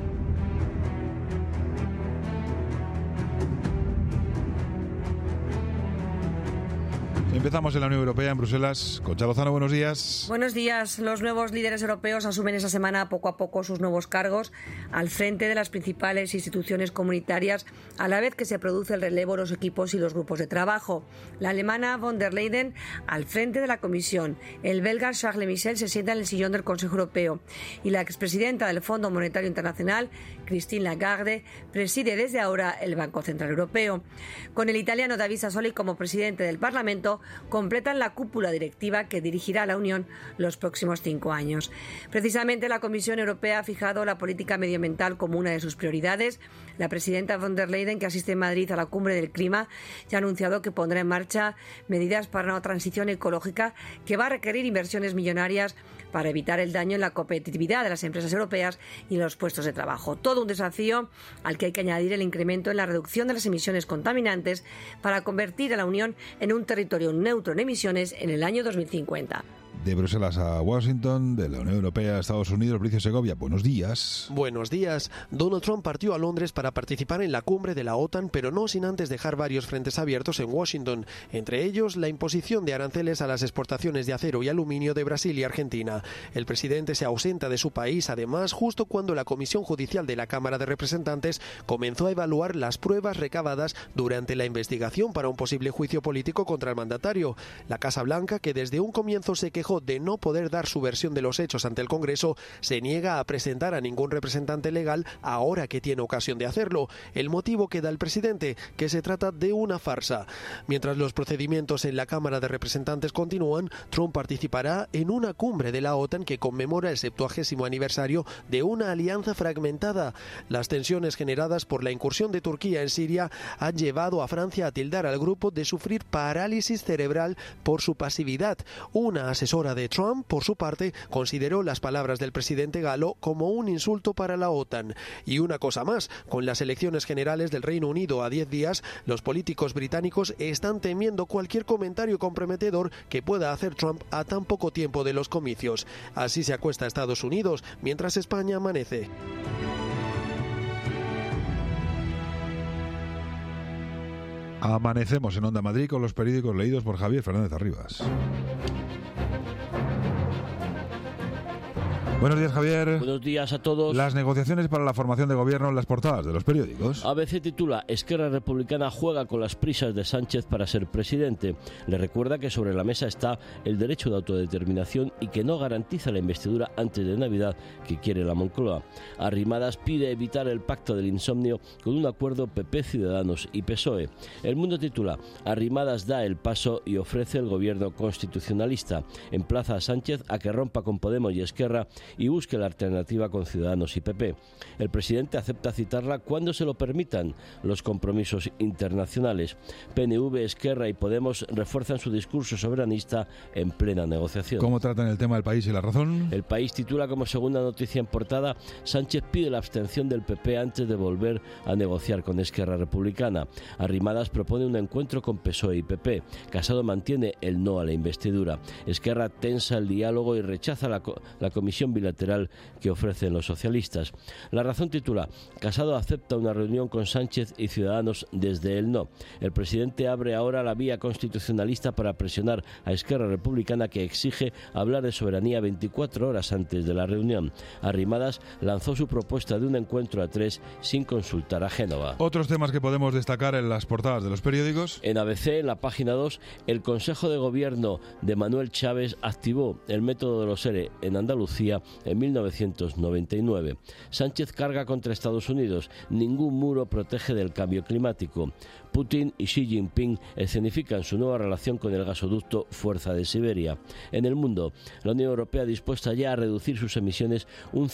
Empezamos en la Unión Europea, en Bruselas. Concha Lozano, buenos días. Buenos días. Los nuevos líderes europeos asumen esta semana poco a poco sus nuevos cargos al frente de las principales instituciones comunitarias, a la vez que se produce el relevo de los equipos y los grupos de trabajo. La alemana von der Leyen al frente de la Comisión, el belga Charles Michel se sienta en el sillón del Consejo Europeo y la expresidenta del Fondo Monetario Internacional, Christine Lagarde, preside desde ahora el Banco Central Europeo. Con el italiano David Sassoli como presidente del Parlamento, completan la cúpula directiva que dirigirá a la Unión los próximos 5 años. Precisamente la Comisión Europea ha fijado la política medioambiental como una de sus prioridades. La presidenta von der Leyen, que asiste en Madrid a la cumbre del clima, ya ha anunciado que pondrá en marcha medidas para una transición ecológica que va a requerir inversiones millonarias para evitar el daño en la competitividad de las empresas europeas y en los puestos de trabajo. Todo un desafío al que hay que añadir el incremento en la reducción de las emisiones contaminantes para convertir a la Unión en un territorio neutro en emisiones en el año 2050. De Bruselas a Washington, de la Unión Europea a Estados Unidos, Bricio Segovia, buenos días. Buenos días. Donald Trump partió a Londres para participar en la cumbre de la OTAN, pero no sin antes dejar varios frentes abiertos en Washington, entre ellos la imposición de aranceles a las exportaciones de acero y aluminio de Brasil y Argentina. El presidente se ausenta de su país, además, justo cuando la Comisión Judicial de la Cámara de Representantes comenzó a evaluar las pruebas recabadas durante la investigación para un posible juicio político contra el mandatario. La Casa Blanca, que desde un comienzo se quejó de no poder dar su versión de los hechos ante el Congreso, se niega a presentar a ningún representante legal ahora que tiene ocasión de hacerlo. El motivo que da el presidente, que se trata de una farsa. Mientras los procedimientos en la Cámara de Representantes continúan, Trump participará en una cumbre de la OTAN que conmemora el 70º aniversario de una alianza fragmentada. Las tensiones generadas por la incursión de Turquía en Siria han llevado a Francia a tildar al grupo de sufrir parálisis cerebral por su pasividad. Una asesora de Trump, por su parte, consideró las palabras del presidente galo como un insulto para la OTAN. Y una cosa más, con las elecciones generales del Reino Unido a 10 días, los políticos británicos están temiendo cualquier comentario comprometedor que pueda hacer Trump a tan poco tiempo de los comicios. Así se acuesta Estados Unidos, mientras España amanece. Amanecemos en Onda Madrid con los periódicos leídos por Javier Fernández Arribas. Buenos días, Javier. Buenos días a todos. Las negociaciones para la formación de gobierno en las portadas de los periódicos. ABC titula: Esquerra Republicana juega con las prisas de Sánchez para ser presidente. Le recuerda que sobre la mesa está el derecho de autodeterminación y que no garantiza la investidura antes de Navidad que quiere la Moncloa. Arrimadas pide evitar el pacto del insomnio con un acuerdo PP, Ciudadanos y PSOE. El Mundo titula: Arrimadas da el paso y ofrece el gobierno constitucionalista. Emplaza a Sánchez a que rompa con Podemos y Esquerra y busque la alternativa con Ciudadanos y PP. El presidente acepta citarla cuando se lo permitan los compromisos internacionales. PNV, Esquerra y Podemos refuerzan su discurso soberanista en plena negociación. ¿Cómo tratan el tema El País y La Razón? El País titula como segunda noticia en portada: Sánchez pide la abstención del PP antes de volver a negociar con Esquerra Republicana. Arrimadas propone un encuentro con PSOE y PP. Casado mantiene el no a la investidura. Esquerra tensa el diálogo y rechaza la comisión bilateral que ofrecen los socialistas. La Razón titula: Casado acepta una reunión con Sánchez y Ciudadanos desde el no. El presidente abre ahora la vía constitucionalista para presionar a Esquerra Republicana, que exige hablar de soberanía 24 horas antes de la reunión. Arrimadas lanzó su propuesta de un encuentro a 3 sin consultar a Génova. Otros temas que podemos destacar en las portadas de los periódicos. En ABC, en la página 2, el Consejo de Gobierno de Manuel Chávez activó el método de los ERE en Andalucía en 1999. Sánchez carga contra Estados Unidos. Ningún muro protege del cambio climático. Putin y Xi Jinping escenifican su nueva relación con el gasoducto Fuerza de Siberia. En el mundo, la Unión Europea dispuesta ya a reducir sus emisiones un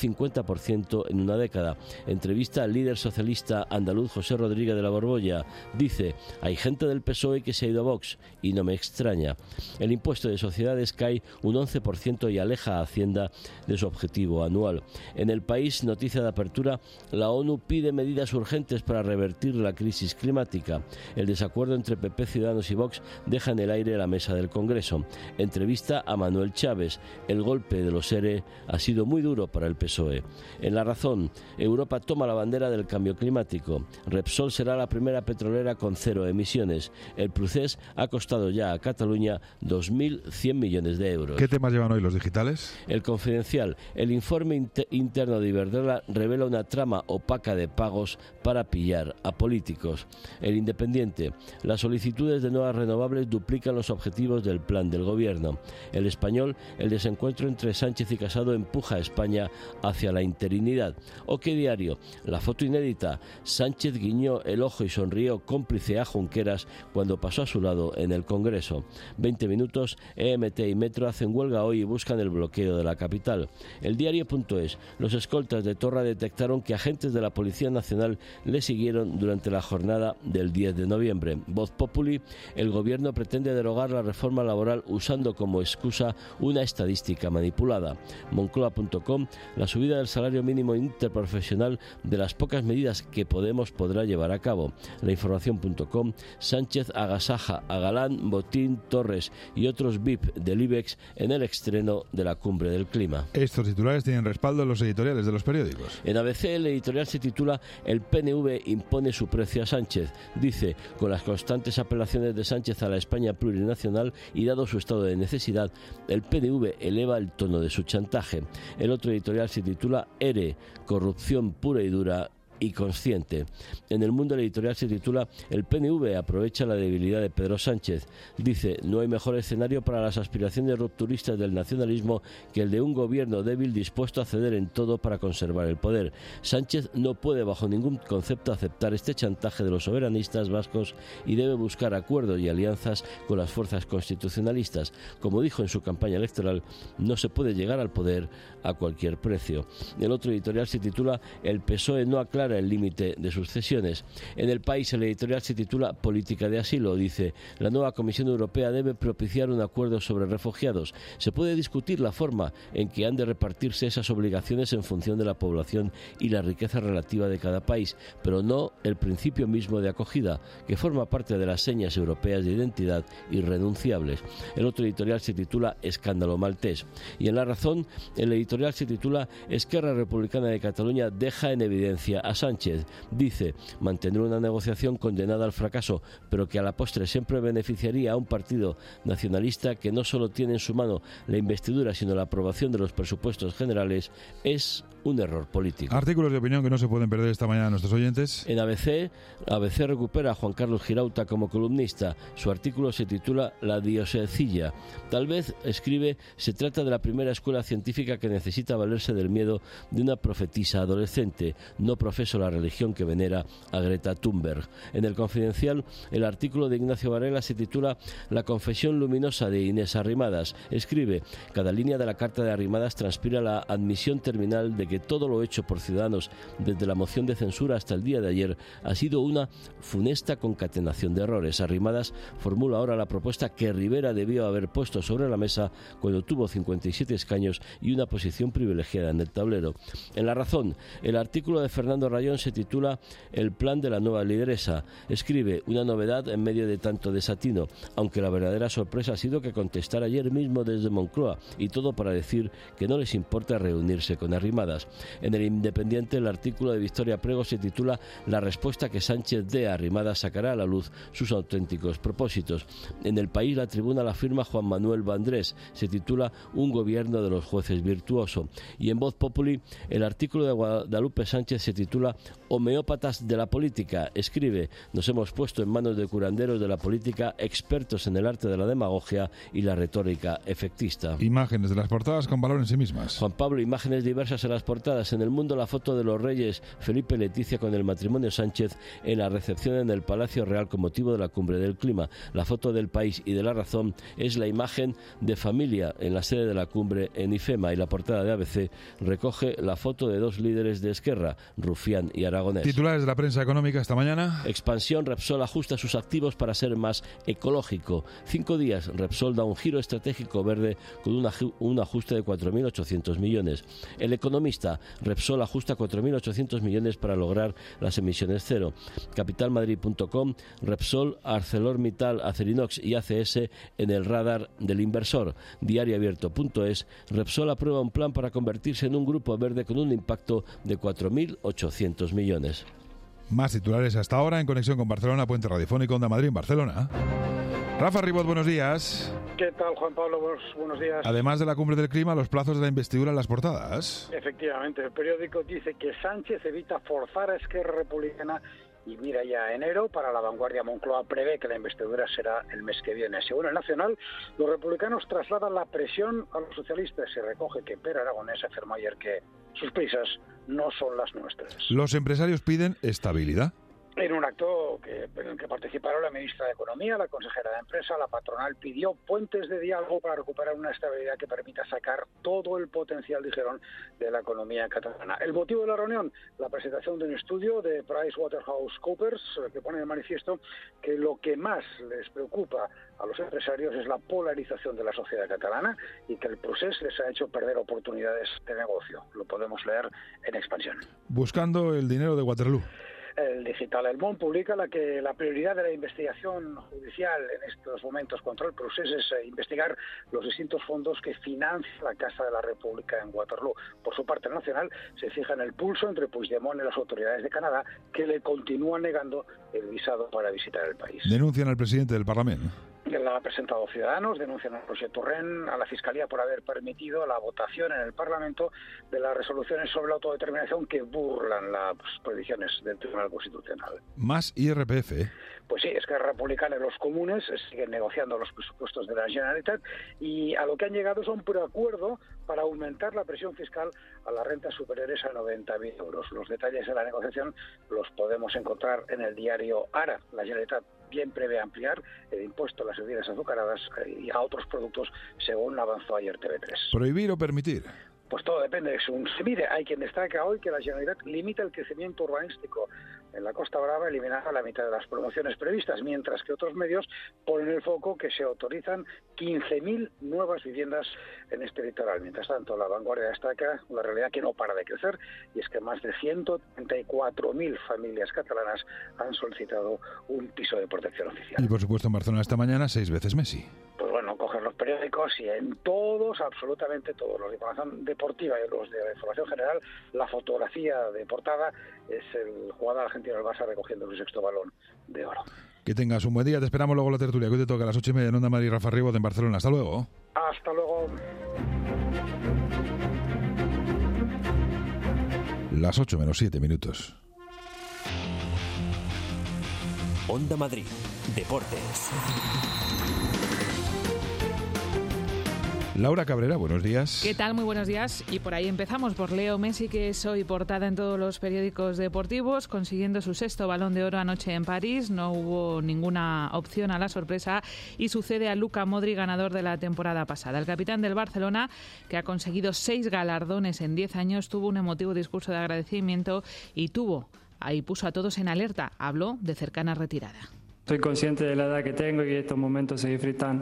50% en una década. Entrevista al líder socialista andaluz José Rodríguez de la Borbolla. Dice: hay gente del PSOE que se ha ido a Vox y no me extraña. El impuesto de sociedades cae un 11% y aleja a Hacienda de su objetivo anual. En El País, noticia de apertura: la ONU pide medidas urgentes para revertir la crisis climática. El desacuerdo entre PP, Ciudadanos y Vox deja en el aire la mesa del Congreso. Entrevista a Manuel Chávez: el golpe de los ERE ha sido muy duro para el PSOE. En La Razón, Europa toma la bandera del cambio climático. Repsol será la primera petrolera con cero emisiones. El procés ha costado ya a Cataluña 2.100 millones de euros. ¿Qué temas llevan hoy los digitales? El Confidencial: el informe interno de Iberdrola revela una trama opaca de pagos para pillar a políticos. El Independiente: las solicitudes de nuevas renovables duplican los objetivos del plan del gobierno. El Español: el desencuentro entre Sánchez y Casado empuja a España hacia la interinidad. OK Diario: la foto inédita. Sánchez guiñó el ojo y sonrió cómplice a Junqueras cuando pasó a su lado en el Congreso. 20 minutos: EMT y Metro hacen huelga hoy y buscan el bloqueo de la capital. El Diario.es: los escoltas de Torra detectaron que agentes de la Policía Nacional le siguieron durante la jornada del 10 de noviembre. Voz Populi: el gobierno pretende derogar la reforma laboral usando como excusa una estadística manipulada. Moncloa.com: la subida del salario mínimo interprofesional, de las pocas medidas que Podemos podrá llevar a cabo. La Información.com: Sánchez agasaja a Galán, Botín, Torres y otros VIP del IBEX en el estreno de la Cumbre del Clima. Estos titulares tienen respaldo en los editoriales de los periódicos. En ABC, el editorial se titula: el PNV impone su precio a Sánchez. Dice: con las constantes apelaciones de Sánchez a la España plurinacional y dado su estado de necesidad, el PNV eleva el tono de su chantaje. El otro editorial se titula: ERE, corrupción pura y dura y consciente. En El Mundo, el editorial se titula: el PNV aprovecha la debilidad de Pedro Sánchez. Dice: no hay mejor escenario para las aspiraciones rupturistas del nacionalismo que el de un gobierno débil dispuesto a ceder en todo para conservar el poder. Sánchez no puede bajo ningún concepto aceptar este chantaje de los soberanistas vascos y debe buscar acuerdos y alianzas con las fuerzas constitucionalistas. Como dijo en su campaña electoral, no se puede llegar al poder a cualquier precio. El otro editorial se titula: el PSOE no aclara el límite de sus cesiones. En El País, el editorial se titula: política de asilo. Dice: la nueva Comisión Europea debe propiciar un acuerdo sobre refugiados. Se puede discutir la forma en que han de repartirse esas obligaciones en función de la población y la riqueza relativa de cada país, pero no el principio mismo de acogida, que forma parte de las señas europeas de identidad irrenunciables. El otro editorial se titula: escándalo maltés. Y en La Razón, el editorial se titula: Esquerra Republicana de Cataluña deja en evidencia a Sánchez. Dice: mantener una negociación condenada al fracaso, pero que a la postre siempre beneficiaría a un partido nacionalista que no solo tiene en su mano la investidura, sino la aprobación de los presupuestos generales, es un error político. Artículos de opinión que no se pueden perder esta mañana nuestros oyentes. En ABC recupera a Juan Carlos Girauta como columnista. Su artículo se titula: La diosecilla. Tal vez, escribe, se trata de la primera escuela científica que necesita valerse del miedo de una profetisa adolescente. No profeso la religión que venera a Greta Thunberg. En El Confidencial, el artículo de Ignacio Varela se titula: La confesión luminosa de Inés Arrimadas. Escribe: cada línea de la carta de Arrimadas transpira la admisión terminal de que todo lo hecho por Ciudadanos, desde la moción de censura hasta el día de ayer, ha sido una funesta concatenación de errores. Arrimadas formula ahora la propuesta que Rivera debió haber puesto sobre la mesa cuando tuvo 57 escaños y una posición privilegiada en el tablero. En La Razón, el artículo de Fernando Rayón se titula El plan de la nueva lideresa. Escribe: una novedad en medio de tanto desatino, aunque la verdadera sorpresa ha sido que contestara ayer mismo desde Moncloa, y todo para decir que no les importa reunirse con Arrimadas. En El Independiente, el artículo de Victoria Prego se titula La respuesta que Sánchez dé a Arrimadas sacará a la luz sus auténticos propósitos. En El País, la tribuna la firma Juan Manuel Vandrés, se titula Un gobierno de los jueces virtuoso. Y en Voz Populi, el artículo de Guadalupe Sánchez se titula Homeópatas de la política. Escribe: nos hemos puesto en manos de curanderos de la política, expertos en el arte de la demagogia y la retórica efectista. Imágenes de las portadas con valor en sí mismas. Juan Pablo, imágenes diversas en las portadas. En El Mundo, la foto de los reyes Felipe y Leticia con el matrimonio Sánchez en la recepción en el Palacio Real con motivo de la Cumbre del Clima. La foto del País y de La Razón es la imagen de familia en la sede de la cumbre en IFEMA, y la portada de ABC recoge la foto de dos líderes de Esquerra, Rufián y Aragonés. Titulares de la prensa económica esta mañana. Expansión: Repsol ajusta sus activos para ser más ecológico. 5 días, Repsol da un giro estratégico verde con un ajuste de 4.800 millones. El Economista: Repsol ajusta 4.800 millones para lograr las emisiones cero. Capitalmadrid.com: Repsol, ArcelorMittal, Acerinox y ACS en el radar del inversor. Diarioabierto.es: Repsol aprueba un plan para convertirse en un grupo verde con un impacto de 4.800 millones. Más titulares hasta ahora en conexión con Barcelona, Puente Radiofónico, Onda Madrid en Barcelona. Rafa Ribot, buenos días. ¿Qué tal, Juan Pablo? Buenos días. Además de la Cumbre del Clima, los plazos de la investidura en las portadas. Efectivamente, el periódico dice que Sánchez evita forzar a Esquerra Republicana y mira ya a enero. Para La Vanguardia, Moncloa prevé que la investidura será el mes que viene. Según El Nacional, los republicanos trasladan la presión a los socialistas. Se recoge que Pere Aragonés afirmó ayer que sus prisas no son las nuestras. Los empresarios piden estabilidad. En un acto en el que participaron la ministra de Economía, la consejera de Empresa, la patronal pidió puentes de diálogo para recuperar una estabilidad que permita sacar todo el potencial, dijeron, de la economía catalana. El motivo de la reunión: la presentación de un estudio de PricewaterhouseCoopers que pone de manifiesto que lo que más les preocupa a los empresarios es la polarización de la sociedad catalana y que el proceso les ha hecho perder oportunidades de negocio. Lo podemos leer en Expansión. Buscando el dinero de Waterloo. El digital El Món publica que la prioridad de la investigación judicial en estos momentos contra el proceso es investigar los distintos fondos que financia la Casa de la República en Waterloo. Por su parte, El Nacional se fija en el pulso entre Puigdemont y las autoridades de Canadá, que le continúan negando el visado para visitar el país. Denuncian al presidente del Parlamento. La ha presentado Ciudadanos, denuncian a Roger Torrent, a la Fiscalía por haber permitido la votación en el Parlamento de las resoluciones sobre la autodeterminación que burlan las prohibiciones del Tribunal Constitucional. Más IRPF. Pues sí, es que Republicana y los comunes siguen negociando los presupuestos de la Generalitat y a lo que han llegado es a un preacuerdo para aumentar la presión fiscal a las rentas superiores a 90.000 euros. Los detalles de la negociación los podemos encontrar en el diario Ara. La Generalitat bien prevé ampliar el impuesto a las bebidas azucaradas y a otros productos, según avanzó ayer TV3. ¿Prohibir o permitir? Pues todo depende de según se mire. Hay quien destaca hoy que la Generalitat limita el crecimiento urbanístico en la Costa Brava, eliminando la mitad de las promociones previstas, mientras que otros medios ponen el foco que se autorizan 15.000 nuevas viviendas en este litoral. Mientras tanto, La Vanguardia destaca una realidad que no para de crecer, y es que más de 134.000 familias catalanas han solicitado un piso de protección oficial. Y por supuesto en Barcelona esta mañana 6 veces Messi. Pues bueno, cogen los periódicos y en todos, absolutamente todos, los de información deportiva y los de información general, la fotografía de portada es el jugador argentino del Barça recogiendo su 6º balón de oro. Que tengas un buen día, te esperamos luego en la tertulia, que hoy te toca a las 8:30 en Onda Madrid, Rafa Ribot en Barcelona. Hasta luego. Hasta luego. Las 8 menos 7 minutos. Onda Madrid, Deportes. Laura Cabrera, buenos días. ¿Qué tal? Muy buenos días. Y por ahí empezamos por Leo Messi, que es hoy portada en todos los periódicos deportivos, consiguiendo su 6º Balón de Oro anoche en París. No hubo ninguna opción a la sorpresa y sucede a Luka Modric, ganador de la temporada pasada. El capitán del Barcelona, que ha conseguido 6 galardones en 10 años, tuvo un emotivo discurso de agradecimiento y puso a todos en alerta. Habló de cercana retirada. Soy consciente de la edad que tengo y estos momentos se disfrutan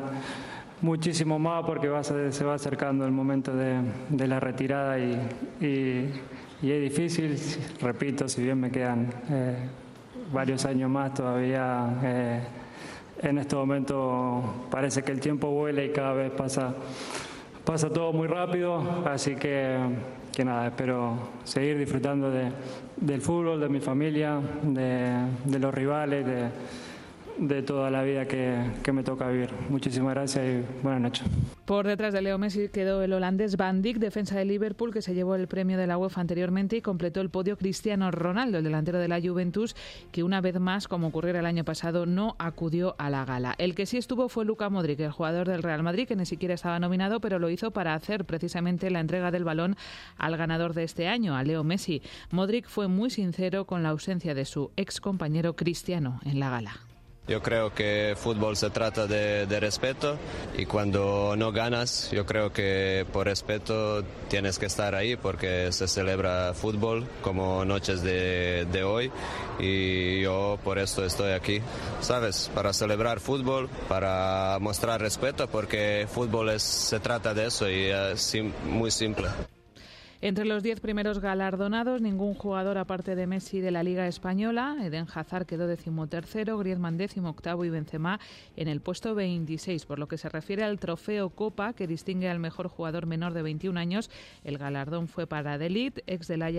muchísimo más porque se va acercando el momento de la retirada y y es difícil, repito, si bien me quedan varios años más todavía, en este momento parece que el tiempo vuela y cada vez pasa todo muy rápido, así que nada, espero seguir disfrutando del fútbol, de mi familia, de los rivales, de toda la vida que me toca vivir. Muchísimas gracias y buenas noches. Por detrás de Leo Messi quedó el holandés Van Dijk, defensa de Liverpool, que se llevó el premio de la UEFA anteriormente, y completó el podio Cristiano Ronaldo, el delantero de la Juventus, que una vez más, como ocurriera el año pasado, no acudió a la gala. El que sí estuvo fue Luka Modric, el jugador del Real Madrid, que ni siquiera estaba nominado, pero lo hizo para hacer precisamente la entrega del balón al ganador de este año, a Leo Messi. Modric fue muy sincero con la ausencia de su ex compañero Cristiano en la gala. Yo creo que fútbol se trata de respeto, y cuando no ganas, yo creo que por respeto tienes que estar ahí, porque se celebra fútbol como noches de hoy, y yo por esto estoy aquí, ¿sabes? Para celebrar fútbol, para mostrar respeto, porque fútbol se trata de eso y es muy simple. Entre los 10 primeros galardonados, ningún jugador aparte de Messi de la Liga Española. Eden Hazard quedó 13º, Griezmann 18º y Benzema en el puesto 26. Por lo que se refiere al trofeo Copa, que distingue al mejor jugador menor de 21 años, el galardón fue para De Ligt, ex del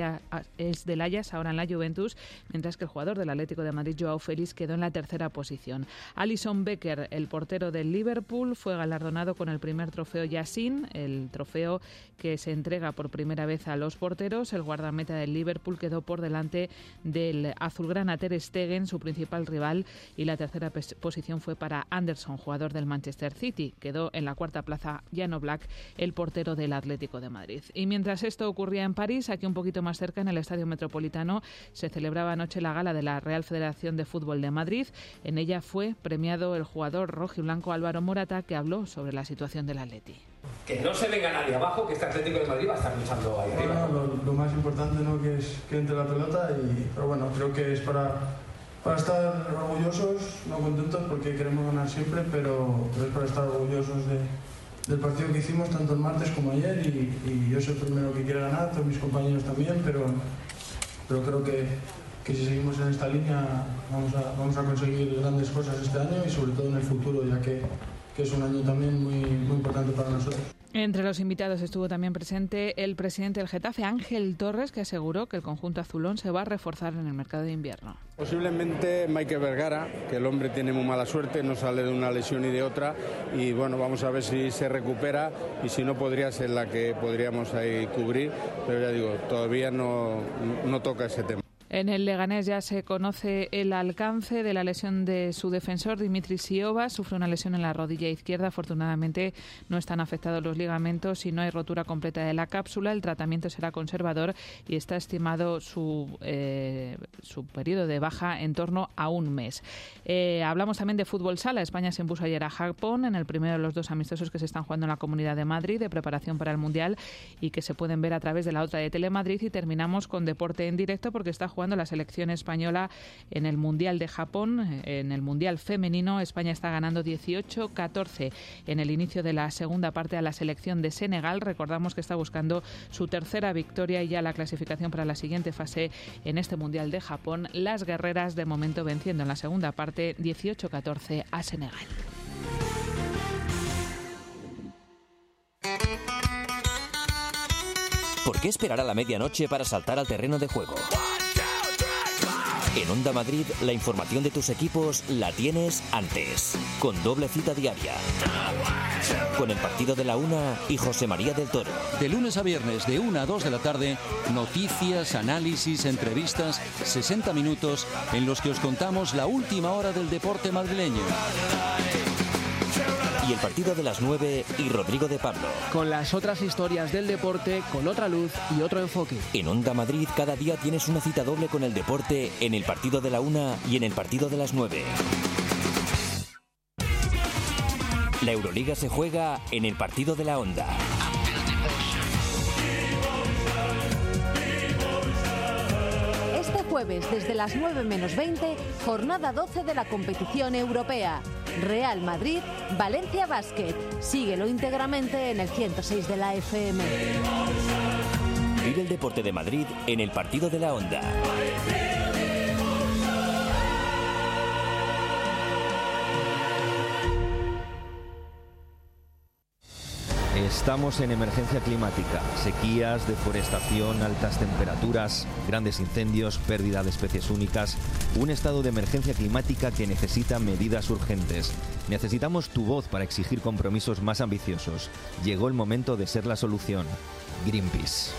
Ajax, ahora en la Juventus, mientras que el jugador del Atlético de Madrid, Joao Félix, quedó en la tercera posición. Alisson Becker, el portero del Liverpool, fue galardonado con el primer trofeo Yassin, el trofeo que se entrega por primera vez a los porteros. El guardameta del Liverpool quedó por delante del azulgrana Ter Stegen, su principal rival, y la tercera posición fue para Anderson, jugador del Manchester City. Quedó en la cuarta plaza Jan Oblak, el portero del Atlético de Madrid. Y mientras esto ocurría en París, aquí un poquito más cerca, en el Estadio Metropolitano, se celebraba anoche la gala de la Real Federación de Fútbol de Madrid. En ella fue premiado el jugador rojiblanco Álvaro Morata, que habló sobre la situación del Atleti. Que no se venga nadie abajo, que este Atlético de Madrid va a estar luchando ahí arriba. Bueno, lo más importante, ¿no?, que es que entre la pelota, pero bueno, creo que es para estar orgullosos, no contentos porque queremos ganar siempre, pero es para estar orgullosos del partido que hicimos tanto el martes como ayer, y yo soy el primero que quiere ganar, todos mis compañeros también, pero creo que si seguimos en esta línea vamos a conseguir grandes cosas este año y sobre todo en el futuro, ya que es un año también muy importante para nosotros. Entre los invitados estuvo también presente el presidente del Getafe, Ángel Torres, que aseguró que el conjunto azulón se va a reforzar en el mercado de invierno. Posiblemente Mikel Vergara, que el hombre tiene muy mala suerte, no sale de una lesión y de otra, y bueno, vamos a ver si se recupera, y si no podría ser la que podríamos ahí cubrir, pero ya digo, todavía no toca ese tema. En el Leganés ya se conoce el alcance de la lesión de su defensor, Dimitri Siova. Sufre una lesión en la rodilla izquierda. Afortunadamente no están afectados los ligamentos y no hay rotura completa de la cápsula. El tratamiento será conservador y está estimado su periodo de baja en torno a un mes. Hablamos también de fútbol sala. España se impuso ayer a Japón en el primero de los dos amistosos que se están jugando en la Comunidad de Madrid de preparación para el Mundial y que se pueden ver a través de la otra de Telemadrid. Y terminamos con deporte en directo porque está jugando la selección española en el Mundial de Japón, en el Mundial femenino. España está ganando 18-14 en el inicio de la segunda parte a la selección de Senegal. Recordamos que está buscando su tercera victoria y ya la clasificación para la siguiente fase en este Mundial de Japón. Las guerreras de momento venciendo en la segunda parte 18-14 a Senegal. ¿Por qué esperar a la medianoche para saltar al terreno de juego? En Onda Madrid, la información de tus equipos la tienes antes, con doble cita diaria. Con el partido de la 1 y José María del Toro. De lunes a viernes, de 1 a 2 de la tarde, noticias, análisis, entrevistas, 60 minutos en los que os contamos la última hora del deporte madrileño. Y el partido de las 9 y Rodrigo de Pablo. Con las otras historias del deporte, con otra luz y otro enfoque. En Onda Madrid cada día tienes una cita doble con el deporte en el partido de la 1 y en el partido de las 9. La Euroliga se juega en el partido de la Onda. Este jueves, desde las 9 menos 20, jornada 12 de la competición europea. Real Madrid, Valencia Basket. Síguelo íntegramente en el 106 de la FM. Vive el deporte de Madrid en el partido de la Onda. Estamos en emergencia climática, sequías, deforestación, altas temperaturas, grandes incendios, pérdida de especies únicas, un estado de emergencia climática que necesita medidas urgentes. Necesitamos tu voz para exigir compromisos más ambiciosos. Llegó el momento de ser la solución. Greenpeace.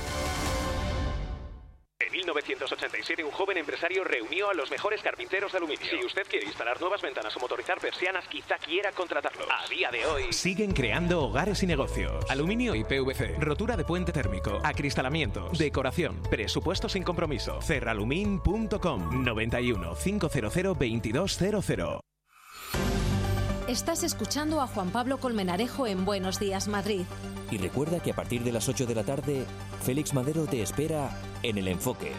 En 1987 un joven empresario reunió a los mejores carpinteros de aluminio. Si usted quiere instalar nuevas ventanas o motorizar persianas, quizá quiera contratarlos. A día de hoy siguen creando hogares y negocios. Aluminio y PVC, rotura de puente térmico, acristalamientos, decoración, presupuesto sin compromiso. Cerralumin.com 91 500 2200. Estás escuchando a Juan Pablo Colmenarejo en Buenos Días, Madrid. Y recuerda que a partir de las 8 de la tarde, Félix Madero te espera en El Enfoque.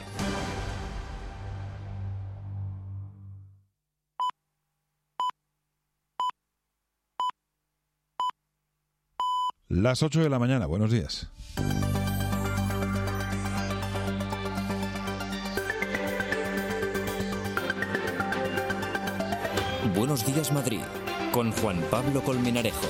Las 8 de la mañana, buenos días. Buenos Días, Madrid, con Juan Pablo Colmenarejo.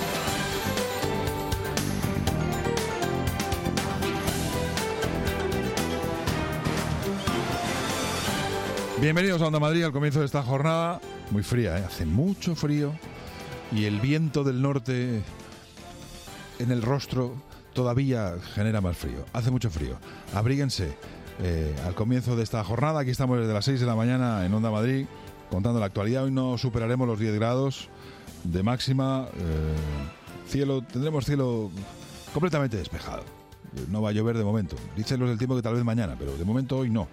Bienvenidos a Onda Madrid al comienzo de esta jornada. Muy fría, hace mucho frío y el viento del norte en el rostro todavía genera más frío. Hace mucho frío. Abríguense al comienzo de esta jornada. Aquí estamos desde las 6 de la mañana en Onda Madrid contando la actualidad. Hoy no superaremos los 10 grados de máxima. Tendremos cielo completamente despejado. No va a llover de momento. Dicen los del tiempo que tal vez mañana, pero de momento hoy no.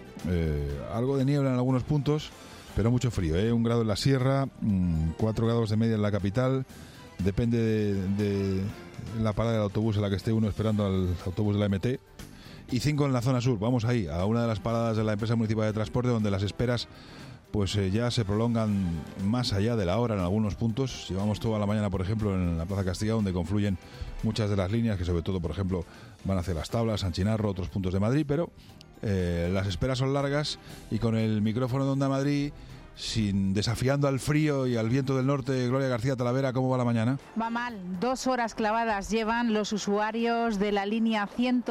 Algo de niebla en algunos puntos, pero mucho frío, 1 grado en la sierra, 4 grados de media en la capital. Depende de la parada del autobús en la que esté uno esperando al autobús de la MT, y 5 en la zona sur. Vamos ahí, a una de las paradas de la empresa municipal de transporte, donde las esperas pues ya se prolongan más allá de la hora en algunos puntos. Llevamos toda la mañana, por ejemplo, en la Plaza Castilla, donde confluyen muchas de las líneas que sobre todo, por ejemplo, van hacia Las Tablas, San Chinarro, otros puntos de Madrid, pero las esperas son largas, y con el micrófono de Onda Madrid, desafiando al frío y al viento del norte, Gloria García Talavera, ¿cómo va la mañana? Va mal, 2 horas clavadas llevan los usuarios de la línea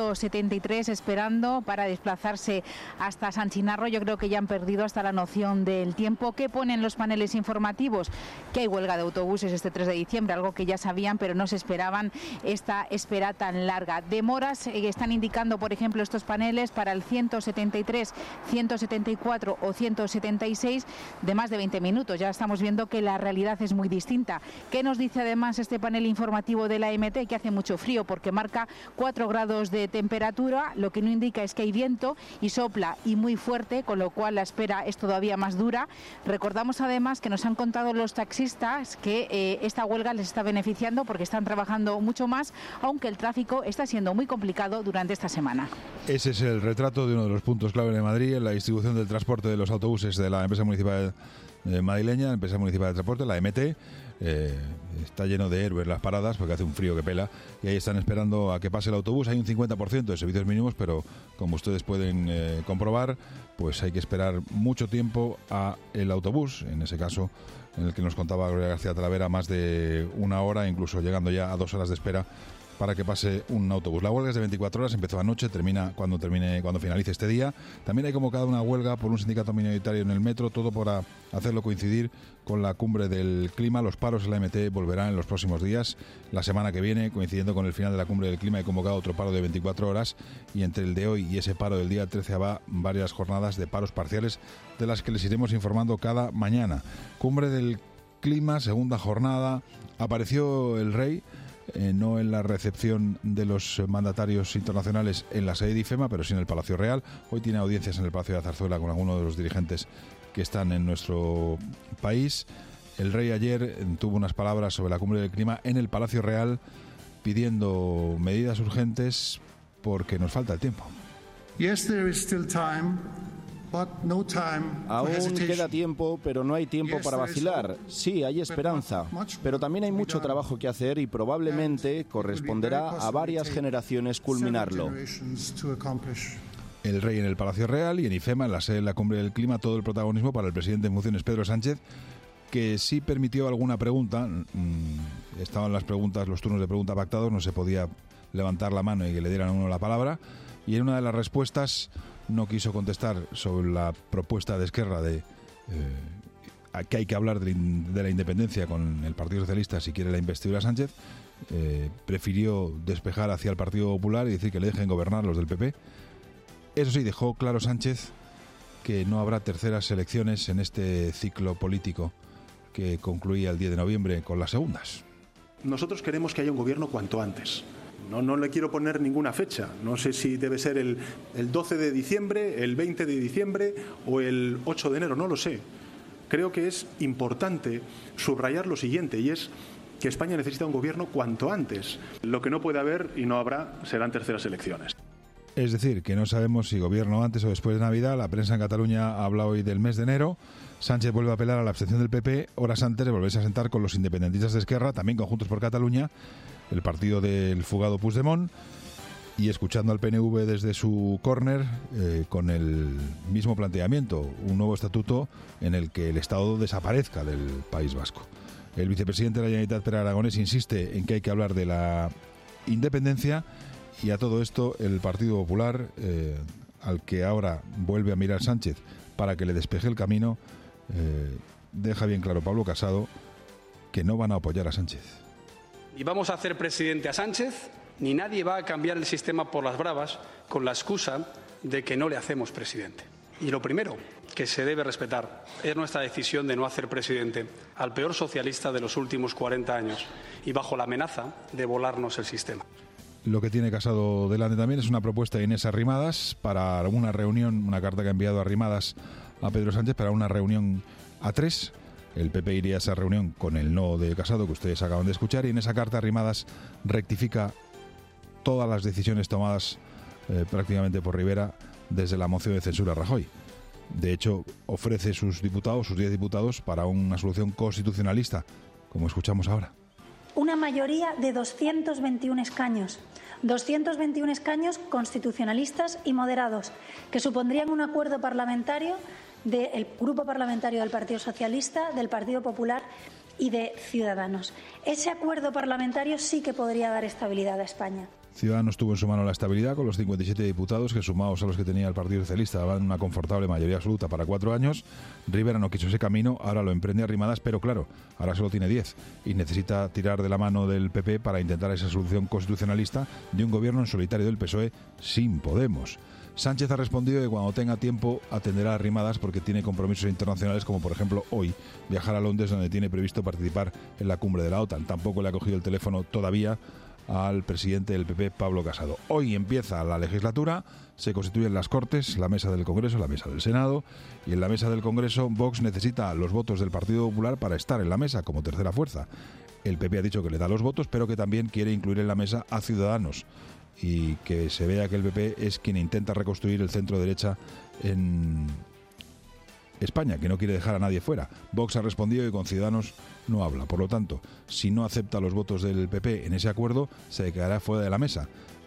173 esperando para desplazarse hasta San Chinarro. Yo creo que ya han perdido hasta la noción del tiempo. ¿Qué ponen los paneles informativos? Que hay huelga de autobuses este 3 de diciembre, algo que ya sabían, pero no se esperaban esta espera tan larga. Demoras están indicando, por ejemplo, estos paneles para el 173, 174 o 176 de más de 20 minutos. Ya estamos viendo que la realidad es muy distinta. ¿Qué nos dice además este panel informativo de la MT? Que hace mucho frío porque marca 4 grados de temperatura, lo que no indica es que hay viento y sopla y muy fuerte, con lo cual la espera es todavía más dura. Recordamos además que nos han contado los taxistas que esta huelga les está beneficiando porque están trabajando mucho más, aunque el tráfico está siendo muy complicado durante esta semana. Ese es el retrato de uno de los puntos clave de Madrid, en la distribución del transporte de los autobuses de la empresa municipal madrileña, la empresa municipal de transporte, la MT. Está lleno de héroes las paradas porque hace un frío que pela, y ahí están esperando a que pase el autobús. Hay un 50% de servicios mínimos, pero como ustedes pueden comprobar, pues hay que esperar mucho tiempo a el autobús, en ese caso en el que nos contaba Gloria García Talavera, más de 1 hora, incluso llegando ya a 2 horas de espera para que pase un autobús. La huelga es de 24 horas, empezó anoche, termina cuando finalice este día. También hay convocada una huelga por un sindicato minoritario en el metro, todo para hacerlo coincidir con la cumbre del clima. Los paros en la MT volverán en los próximos días. La semana que viene, coincidiendo con el final de la cumbre del clima, he convocado otro paro de 24 horas, y entre el de hoy y ese paro del día 13 habrá varias jornadas de paros parciales, de las que les iremos informando cada mañana. Cumbre del clima, segunda jornada. Apareció el rey, no en la recepción de los mandatarios internacionales en la sede de IFEMA, pero sí en el Palacio Real. Hoy tiene audiencias en el Palacio de la Zarzuela con algunos de los dirigentes que están en nuestro país. El rey ayer tuvo unas palabras sobre la cumbre del clima en el Palacio Real, pidiendo medidas urgentes porque nos falta el tiempo. Yes, there is still time Aún queda tiempo, pero no hay tiempo para vacilar. Sí, hay esperanza, pero también hay mucho trabajo que hacer y probablemente corresponderá a varias generaciones culminarlo. El rey en el Palacio Real y en IFEMA, en la sede de la Cumbre del Clima, todo el protagonismo para el presidente en funciones, Pedro Sánchez, que sí permitió alguna pregunta. Estaban las preguntas, los turnos de pregunta pactados, no se podía levantar la mano y que le dieran a uno la palabra, y en una de las respuestas no quiso contestar sobre la propuesta de Esquerra de que hay que hablar de la independencia con el Partido Socialista si quiere la investidura a Sánchez. Prefirió despejar hacia el Partido Popular y decir que le dejen gobernar los del PP. Eso sí, dejó claro Sánchez que no habrá terceras elecciones en este ciclo político que concluía el 10 de noviembre con las segundas. Nosotros queremos que haya un gobierno cuanto antes. No le quiero poner ninguna fecha. No sé si debe ser el 12 de diciembre, el 20 de diciembre o el 8 de enero, no lo sé. Creo que es importante subrayar lo siguiente, y es que España necesita un gobierno cuanto antes. Lo que no puede haber y no habrá serán terceras elecciones. Es decir, que no sabemos si gobierno antes o después de Navidad. La prensa en Cataluña habla hoy del mes de enero. Sánchez vuelve a apelar a la abstención del PP, horas antes de volverse a sentar con los independentistas de Esquerra, también con Juntos por Cataluña, el partido del fugado Puigdemont, y escuchando al PNV desde su córner con el mismo planteamiento, un nuevo estatuto en el que el Estado desaparezca del País Vasco. El vicepresidente de la Generalitat, Pere Aragonés, insiste en que hay que hablar de la independencia, y a todo esto el Partido Popular, al que ahora vuelve a mirar Sánchez para que le despeje el camino, deja bien claro Pablo Casado que no van a apoyar a Sánchez. Ni vamos a hacer presidente a Sánchez, ni nadie va a cambiar el sistema por las bravas con la excusa de que no le hacemos presidente. Y lo primero que se debe respetar es nuestra decisión de no hacer presidente al peor socialista de los últimos 40 años y bajo la amenaza de volarnos el sistema. Lo que tiene Casado delante también es una propuesta de Inés Arrimadas para una reunión, una carta que ha enviado Arrimadas a Pedro Sánchez para una reunión a 3. El PP iría a esa reunión con el no de Casado, que ustedes acaban de escuchar, y en esa carta Arrimadas rectifica todas las decisiones tomadas prácticamente por Rivera desde la moción de censura a Rajoy. De hecho, ofrece sus diputados, sus 10 diputados, para una solución constitucionalista, como escuchamos ahora. Una mayoría de 221 escaños. 221 escaños constitucionalistas y moderados, que supondrían un acuerdo parlamentario del Grupo Parlamentario del Partido Socialista, del Partido Popular y de Ciudadanos. Ese acuerdo parlamentario sí que podría dar estabilidad a España. Ciudadanos tuvo en su mano la estabilidad con los 57 diputados que, sumados a los que tenía el Partido Socialista, daban una confortable mayoría absoluta para 4 años. Rivera no quiso ese camino, ahora lo emprende Arrimadas, pero claro, ahora solo tiene 10 y necesita tirar de la mano del PP para intentar esa solución constitucionalista de un gobierno en solitario del PSOE sin Podemos. Sánchez ha respondido que cuando tenga tiempo atenderá a Arrimadas porque tiene compromisos internacionales, como por ejemplo hoy viajar a Londres, donde tiene previsto participar en la cumbre de la OTAN. Tampoco le ha cogido el teléfono todavía al presidente del PP, Pablo Casado. Hoy empieza la legislatura, se constituyen las Cortes, la mesa del Congreso, la mesa del Senado, y en la mesa del Congreso Vox necesita los votos del Partido Popular para estar en la mesa como tercera fuerza. El PP ha dicho que le da los votos, pero que también quiere incluir en la mesa a Ciudadanos, y que se vea que el PP es quien intenta reconstruir el centro derecha en España, que no quiere dejar a nadie fuera. Vox ha respondido y con Ciudadanos no habla. Por lo tanto, si no acepta los votos del PP en ese acuerdo, se quedará fuera de la mesa.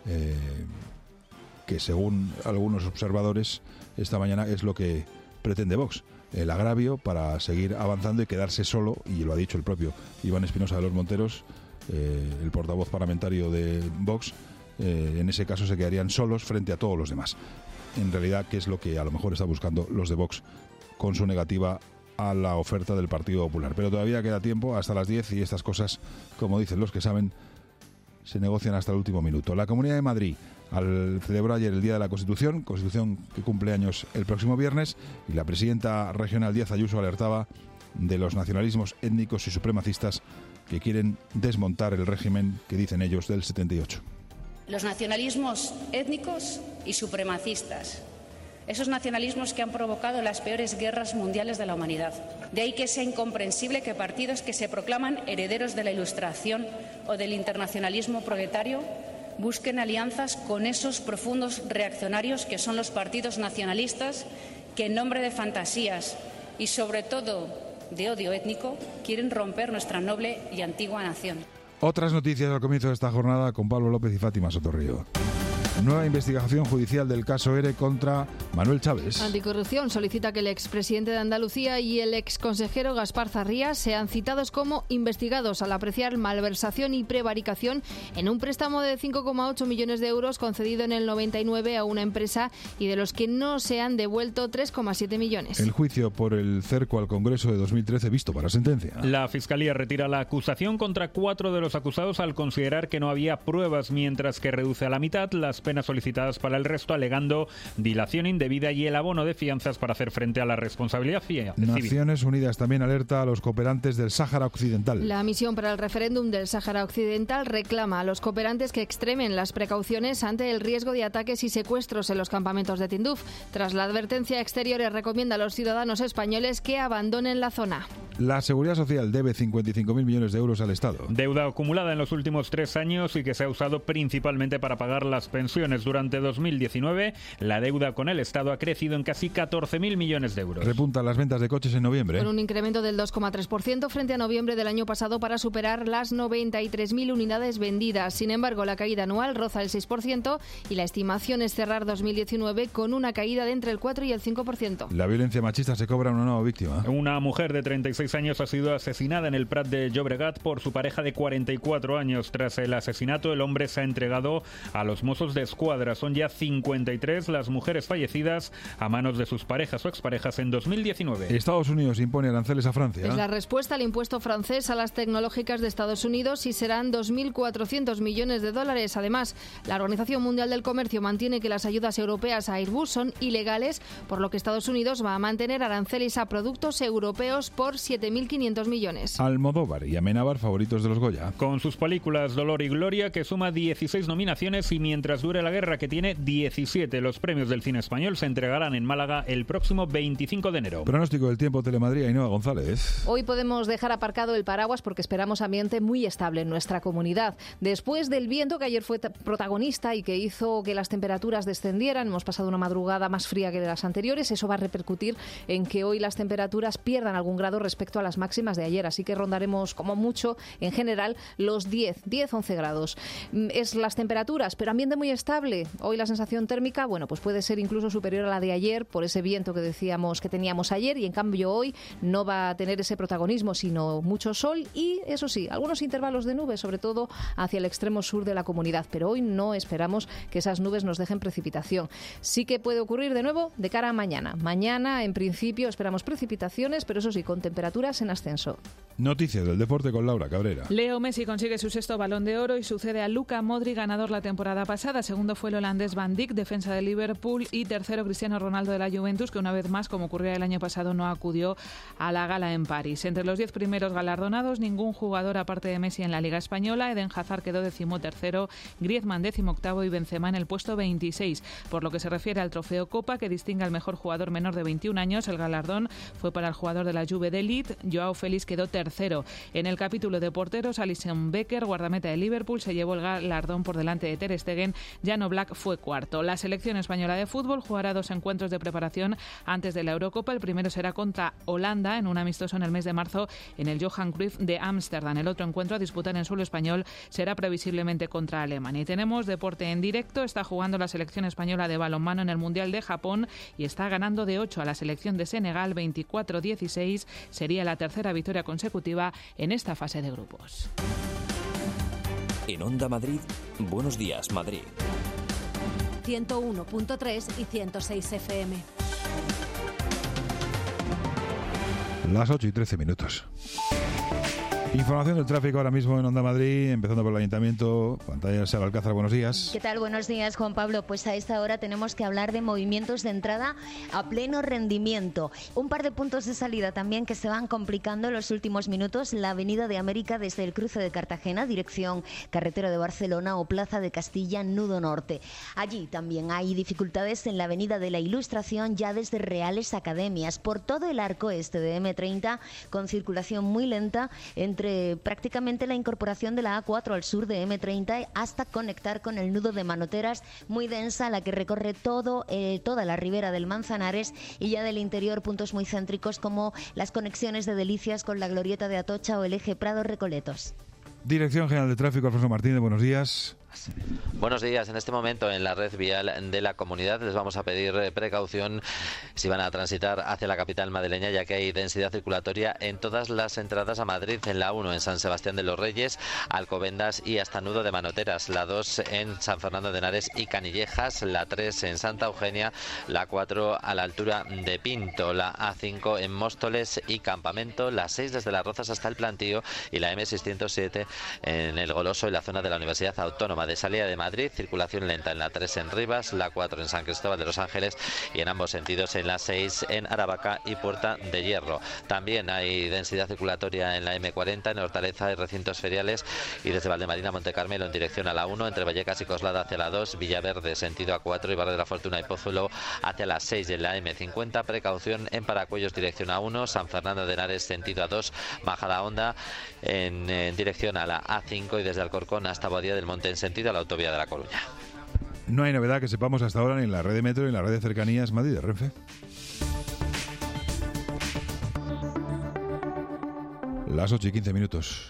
Que según algunos observadores esta mañana es lo que pretende Vox. El agravio para seguir avanzando y quedarse solo, y lo ha dicho el propio Iván Espinosa de los Monteros, el portavoz parlamentario de Vox. En ese caso se quedarían solos frente a todos los demás. En realidad, ¿qué es lo que a lo mejor está buscando los de Vox con su negativa a la oferta del Partido Popular? Pero todavía queda tiempo hasta las 10 y estas cosas, como dicen los que saben, se negocian hasta el último minuto. La Comunidad de Madrid celebró ayer el Día de la Constitución que cumple años el próximo viernes, y la presidenta regional Díaz Ayuso alertaba de los nacionalismos étnicos y supremacistas que quieren desmontar el régimen que dicen ellos del 78. Los nacionalismos étnicos y supremacistas, esos nacionalismos que han provocado las peores guerras mundiales de la humanidad. De ahí que sea incomprensible que partidos que se proclaman herederos de la Ilustración o del internacionalismo proletario busquen alianzas con esos profundos reaccionarios que son los partidos nacionalistas que en nombre de fantasías y sobre todo de odio étnico quieren romper nuestra noble y antigua nación. Otras noticias al comienzo de esta jornada con Pablo López y Fátima Sotorrío. Nueva investigación judicial del caso ERE contra Manuel Chávez. Anticorrupción solicita que el expresidente de Andalucía y el exconsejero Gaspar Zarría sean citados como investigados al apreciar malversación y prevaricación en un préstamo de 5,8 millones de euros concedido en el 99 a una empresa y de los que no se han devuelto 3,7 millones. El juicio por el cerco al Congreso de 2013 visto para sentencia. La Fiscalía retira la acusación contra 4 de los acusados al considerar que no había pruebas, mientras que reduce a la mitad las penas solicitadas para el resto, alegando dilación indebida y el abono de fianzas para hacer frente a la responsabilidad civil. Naciones Unidas también alerta a los cooperantes del Sáhara Occidental. La misión para el referéndum del Sáhara Occidental reclama a los cooperantes que extremen las precauciones ante el riesgo de ataques y secuestros en los campamentos de Tinduf. Tras la advertencia, Exteriores recomienda a los ciudadanos españoles que abandonen la zona. La Seguridad Social debe 55.000 millones de euros al Estado. Deuda acumulada en los últimos 3 años y que se ha usado principalmente para pagar las pensiones. Durante 2019, la deuda con el Estado ha crecido en casi 14.000 millones de euros. Repuntan las ventas de coches en noviembre. Con un incremento del 2,3% frente a noviembre del año pasado para superar las 93.000 unidades vendidas. Sin embargo, la caída anual roza el 6% y la estimación es cerrar 2019 con una caída de entre el 4 y el 5%. La violencia machista se cobra una nueva víctima. Una mujer de 36 años ha sido asesinada en el Prat de Llobregat por su pareja de 44 años. Tras el asesinato, el hombre se ha entregado a los Mossos de Escuadra. Son ya 53 las mujeres fallecidas a manos de sus parejas o exparejas en 2019. Estados Unidos impone aranceles a Francia. Es la respuesta al impuesto francés a las tecnológicas de Estados Unidos y serán 2.400 millones de dólares. Además, la Organización Mundial del Comercio mantiene que las ayudas europeas a Airbus son ilegales, por lo que Estados Unidos va a mantener aranceles a productos europeos por 7.500 millones. Almodóvar y Amenábar favoritos de los Goya. Con sus películas Dolor y Gloria, que suma 16 nominaciones, y Mientras dure la guerra, que tiene 17. Los premios del cine español se entregarán en Málaga el próximo 25 de enero. Pronóstico del tiempo, Telemadrid, Ainhoa González. Hoy podemos dejar aparcado el paraguas porque esperamos ambiente muy estable en nuestra comunidad. Después del viento que ayer fue protagonista y que hizo que las temperaturas descendieran, hemos pasado una madrugada más fría que de las anteriores. Eso va a repercutir en que hoy las temperaturas pierdan algún grado respecto a las máximas de ayer. Así que rondaremos como mucho, en general, los 10-11 grados. Es las temperaturas, pero ambiente muy estable. Hoy la sensación térmica, bueno, pues puede ser incluso superior a la de ayer por ese viento que decíamos que teníamos ayer, y en cambio hoy no va a tener ese protagonismo, sino mucho sol y, eso sí, algunos intervalos de nubes, sobre todo hacia el extremo sur de la comunidad, pero hoy no esperamos que esas nubes nos dejen precipitación. Sí que puede ocurrir de nuevo de cara a mañana. Mañana, en principio, esperamos precipitaciones, pero eso sí, con temperaturas en ascenso. Noticias del deporte con Laura Cabrera. Leo Messi consigue su 6º Balón de Oro y sucede a Luka Modric, ganador la temporada pasada. Segundo fue el holandés Van Dijk, defensa de Liverpool, y tercero Cristiano Ronaldo de la Juventus, que una vez más, como ocurría el año pasado, no acudió a la gala en París. Entre los 10 primeros galardonados, ningún jugador aparte de Messi en la Liga Española. Eden Hazard quedó 13º, Griezmann 18º y Benzema en el puesto 26. Por lo que se refiere al trofeo Copa, que distingue al mejor jugador menor de 21 años, el galardón fue para el jugador de la Juve de Elite. Joao Félix quedó tercero. En el capítulo de porteros, Alisson Becker, guardameta de Liverpool, se llevó el galardón por delante de Ter Stegen. Jan Oblak fue cuarto. La selección española de fútbol jugará 2 encuentros de preparación antes de la Eurocopa. El primero será contra Holanda en un amistoso en el mes de marzo en el Johan Cruyff de Ámsterdam. El otro encuentro a disputar en suelo español será previsiblemente contra Alemania. Y tenemos deporte en directo. Está jugando la selección española de balonmano en el Mundial de Japón y está ganando de 8 a la selección de Senegal, 24-16. Sería la tercera victoria consecutiva en esta fase de grupos. En Onda Madrid, Buenos Días Madrid. 101.3 y 106 FM. Las 8:13. Información del tráfico ahora mismo en Onda Madrid, empezando por el Ayuntamiento. Pantalla Sara Alcázar, buenos días. ¿Qué tal? Buenos días, Juan Pablo. Pues a esta hora tenemos que hablar de movimientos de entrada a pleno rendimiento. Un par de puntos de salida también que se van complicando en los últimos minutos. La Avenida de América desde el cruce de Cartagena, dirección Carretera de Barcelona, o Plaza de Castilla, nudo norte. Allí también hay dificultades en la Avenida de la Ilustración, ya desde Reales Academias. Por todo el arco este de M30, con circulación muy lenta entre prácticamente la incorporación de la A4 al sur de M30 hasta conectar con el nudo de Manoteras, muy densa, la que recorre toda la ribera del Manzanares, y ya del interior puntos muy céntricos como las conexiones de Delicias con la glorieta de Atocha o el eje Prado-Recoletos. Dirección General de Tráfico, Alfonso Martínez, buenos días. Buenos días. En este momento en la red vial de la comunidad les vamos a pedir precaución si van a transitar hacia la capital madrileña, ya que hay densidad circulatoria en todas las entradas a Madrid, en la 1 en San Sebastián de los Reyes, Alcobendas y hasta Nudo de Manoteras, la 2 en San Fernando de Henares y Canillejas, la 3 en Santa Eugenia, la 4 a la altura de Pinto, la A5 en Móstoles y Campamento, la 6 desde Las Rozas hasta el Plantío y la M607 en El Goloso y la zona de la Universidad Autónoma. De salida de Madrid, circulación lenta en la 3 en Rivas, la 4 en San Cristóbal de los Ángeles y en ambos sentidos en la 6 en Aravaca y Puerta de Hierro. También hay densidad circulatoria en la M40, en Hortaleza y recintos feriales, y desde Valdemarina a Montecarmelo en dirección a la 1, entre Vallecas y Coslada hacia la 2, Villaverde sentido A4 y Barrio de la Fortuna y Pozuelo hacia la 6, y en la M50 precaución en Paracuellos dirección a 1, San Fernando de Henares sentido A2, Majadahonda en dirección a la A5 y desde Alcorcón hasta Boadilla del Monte en sentido a la autovía de La Coruña. No hay novedad que sepamos hasta ahora ni en la red de metro ni en la red de cercanías Madrid de Renfe. Las 8:15.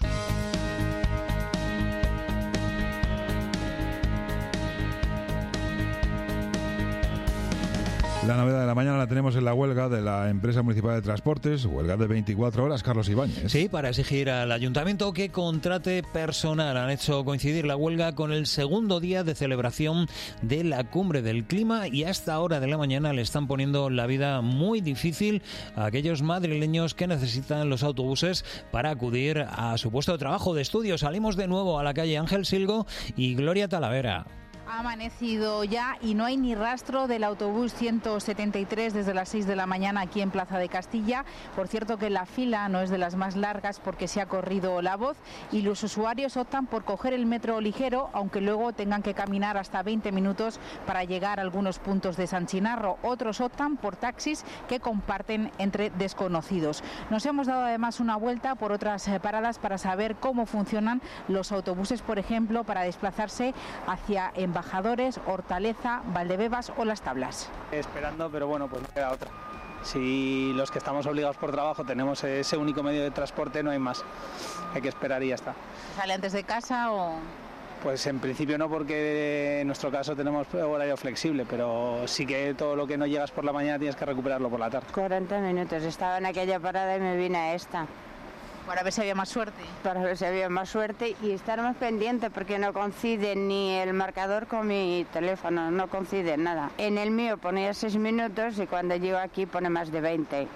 La novedad de la mañana la tenemos en la huelga de la empresa municipal de transportes, huelga de 24 horas, Carlos Ibáñez. Sí, para exigir al ayuntamiento que contrate personal. Han hecho coincidir la huelga con el segundo día de celebración de la Cumbre del Clima y a esta hora de la mañana le están poniendo la vida muy difícil a aquellos madrileños que necesitan los autobuses para acudir a su puesto de trabajo, de estudio. Salimos de nuevo a la calle Ángel Silgo y Gloria Talavera. Ha amanecido ya y no hay ni rastro del autobús 173 desde las 6 de la mañana aquí en Plaza de Castilla. Por cierto que la fila no es de las más largas porque se ha corrido la voz y los usuarios optan por coger el metro ligero, aunque luego tengan que caminar hasta 20 minutos para llegar a algunos puntos de San Chinarro. Otros optan por taxis que comparten entre desconocidos. Nos hemos dado además una vuelta por otras paradas para saber cómo funcionan los autobuses, por ejemplo, para desplazarse hacia Embajadores, Hortaleza, Valdebebas o Las Tablas. Esperando, pero bueno, pues no queda otra. Si los que estamos obligados por trabajo tenemos ese único medio de transporte, no hay más. Hay que esperar y ya está. ¿Sale antes de casa o...? Pues en principio no, porque en nuestro caso tenemos horario flexible, pero sí que todo lo que no llegas por la mañana tienes que recuperarlo por la tarde. 40 minutos, estaba en aquella parada y me vine a esta. Para ver si había más suerte. Para ver si había más suerte y estar más pendiente porque no coincide ni el marcador con mi teléfono, no coincide nada. En el mío ponía 6 minutos y cuando llego aquí pone más de 20.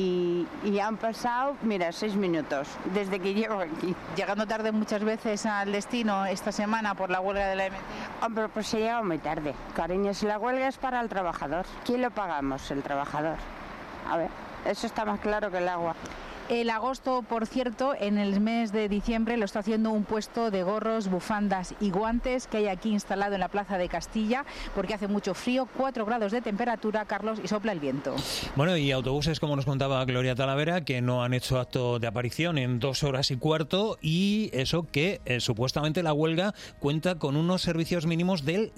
Y han pasado, mira, 6 minutos desde que llego aquí. Llegando tarde muchas veces al destino esta semana por la huelga de la MT. Hombre, pues se llega muy tarde. Cariño, si la huelga es para el trabajador, ¿quién lo pagamos? El trabajador. A ver, eso está más claro que el agua. El agosto, por cierto, en el mes de diciembre lo está haciendo un puesto de gorros, bufandas y guantes que hay aquí instalado en la Plaza de Castilla porque hace mucho frío, 4 grados de temperatura, Carlos, y sopla el viento. Bueno, y autobuses, como nos contaba Gloria Talavera, que no han hecho acto de aparición en 2 horas y cuarto, y eso que supuestamente la huelga cuenta con unos servicios mínimos del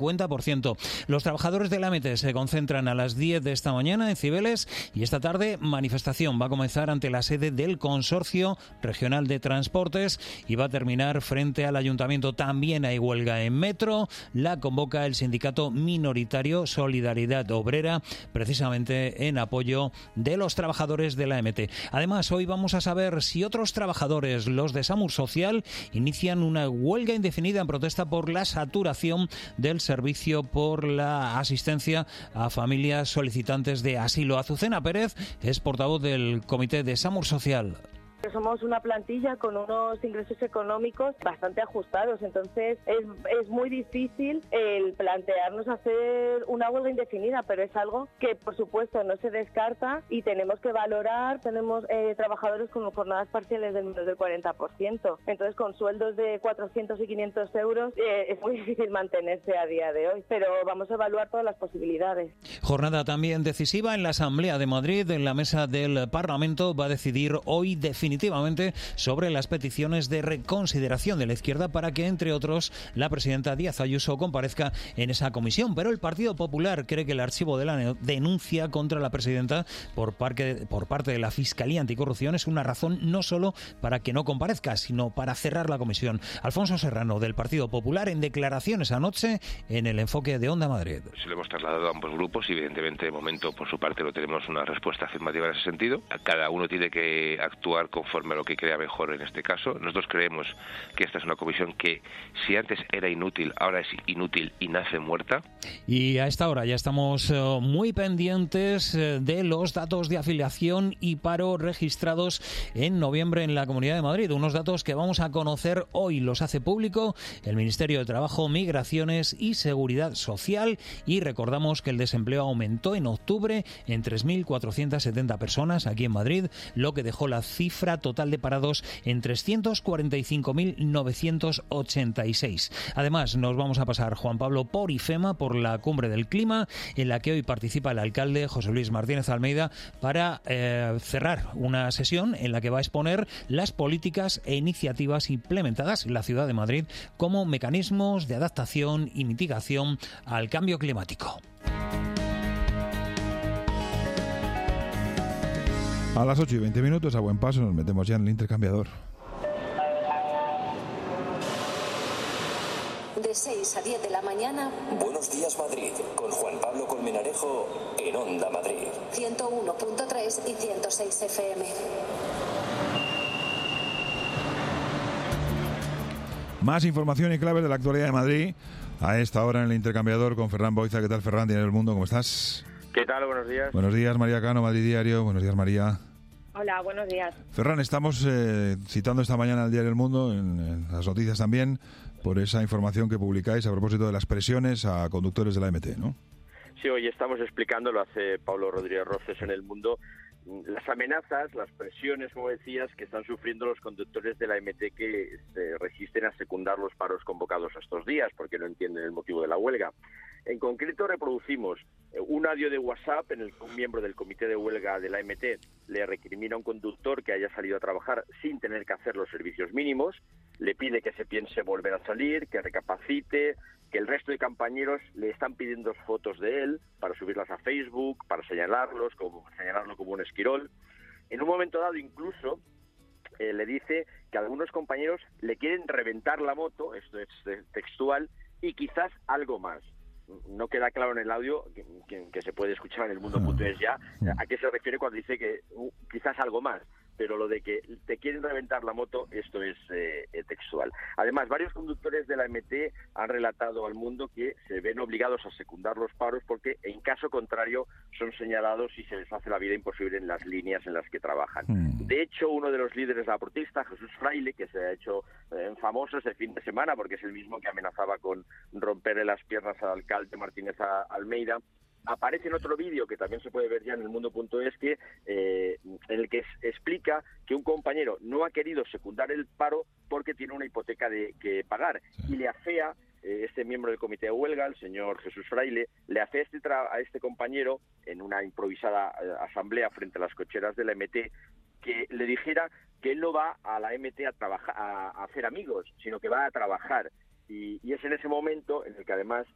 50%. Los trabajadores de la AMT se concentran a las 10 de esta mañana en Cibeles y esta tarde manifestación va a comenzar ante la sede del Consorcio Regional de Transportes y va a terminar frente al Ayuntamiento. También hay huelga en Metro, la convoca el sindicato minoritario Solidaridad Obrera, precisamente en apoyo de los trabajadores de la AMT. Además, hoy vamos a saber si otros trabajadores, los de SAMUR Social, inician una huelga indefinida en protesta por la saturación del servicio por la asistencia a familias solicitantes de asilo. Azucena Pérez es portavoz del Comité de SAMUR Social. Somos una plantilla con unos ingresos económicos bastante ajustados, entonces es muy difícil el plantearnos hacer una huelga indefinida, pero es algo que por supuesto no se descarta y tenemos que valorar. Tenemos trabajadores con jornadas parciales del menos del 40%, entonces con sueldos de 400 y 500 euros es muy difícil mantenerse a día de hoy, pero vamos a evaluar todas las posibilidades. Jornada también decisiva en la Asamblea de Madrid. En la mesa del Parlamento va a decidir hoy definitivamente definitivamente sobre las peticiones de reconsideración de la izquierda para que, entre otros, la presidenta Díaz Ayuso comparezca en esa comisión. Pero el Partido Popular cree que el archivo de la denuncia contra la presidenta por parte de la Fiscalía Anticorrupción es una razón no solo para que no comparezca, sino para cerrar la comisión. Alfonso Serrano, del Partido Popular, en declaraciones anoche en el Enfoque de Onda Madrid. Se lo hemos trasladado a ambos grupos y evidentemente de momento por su parte no tenemos una respuesta afirmativa en ese sentido. Cada uno tiene que actuar conforme a lo que crea mejor en este caso. Nosotros creemos que esta es una comisión que si antes era inútil, ahora es inútil y nace muerta. Y a esta hora ya estamos muy pendientes de los datos de afiliación y paro registrados en noviembre en la Comunidad de Madrid. Unos datos que vamos a conocer hoy. Los hace público el Ministerio de Trabajo, Migraciones y Seguridad Social, y recordamos que el desempleo aumentó en octubre en 3.470 personas aquí en Madrid, lo que dejó la cifra total de parados en 345.986. Además, nos vamos a pasar, Juan Pablo, por IFEMA, por la Cumbre del Clima, en la que hoy participa el alcalde José Luis Martínez Almeida para cerrar una sesión en la que va a exponer las políticas e iniciativas implementadas en la ciudad de Madrid como mecanismos de adaptación y mitigación al cambio climático. A las 8:20, a buen paso, nos metemos ya en el intercambiador. De 6 a 10 de la mañana. Buenos días, Madrid, con Juan Pablo Colmenarejo en Onda Madrid. 101.3 y 106 FM. Más información y claves de la actualidad de Madrid a esta hora en el intercambiador con Ferran Boiza. ¿Qué tal, Ferran? ¿Tienes el mundo? ¿Cómo estás? ¿Qué tal? Buenos días. Buenos días, María Cano, Madrid Diario. Buenos días, María. Hola, buenos días. Ferran, estamos citando esta mañana al Diario El Mundo, en las noticias también, por esa información que publicáis a propósito de las presiones a conductores de la MT, ¿no? Sí, hoy estamos explicando, lo hace Pablo Rodríguez Roces en El Mundo, las amenazas, las presiones, como decías, que están sufriendo los conductores de la MT que se resisten a secundar los paros convocados estos días porque no entienden el motivo de la huelga. En concreto, reproducimos un audio de WhatsApp en el que un miembro del comité de huelga de la MT le recrimina a un conductor que haya salido a trabajar sin tener que hacer los servicios mínimos, le pide que se piense volver a salir, que recapacite, que el resto de compañeros le están pidiendo fotos de él para subirlas a Facebook, para señalarlo como un esquirol. En un momento dado incluso le dice que algunos compañeros le quieren reventar la moto, esto es textual, y quizás algo más. No queda claro en el audio, que se puede escuchar en el mundo.es ya, a qué se refiere cuando dice que quizás algo más, pero lo de que te quieren reventar la moto, esto es textual. Además, varios conductores de la MT han relatado al Mundo que se ven obligados a secundar los paros porque en caso contrario son señalados y se les hace la vida imposible en las líneas en las que trabajan. De hecho, uno de los líderes de la protesta, Jesús Fraile, que se ha hecho famoso ese fin de semana porque es el mismo que amenazaba con romperle las piernas al alcalde Martínez Almeida, aparece en otro vídeo que también se puede ver ya en el mundo.es en el que explica que un compañero no ha querido secundar el paro porque tiene una hipoteca que pagar y le afea este miembro del comité de huelga, el señor Jesús Fraile, le afea a este compañero en una improvisada asamblea frente a las cocheras de la MT que le dijera que él no va a la MT a trabajar, a hacer amigos, sino que va a trabajar. Y es en ese momento en el que además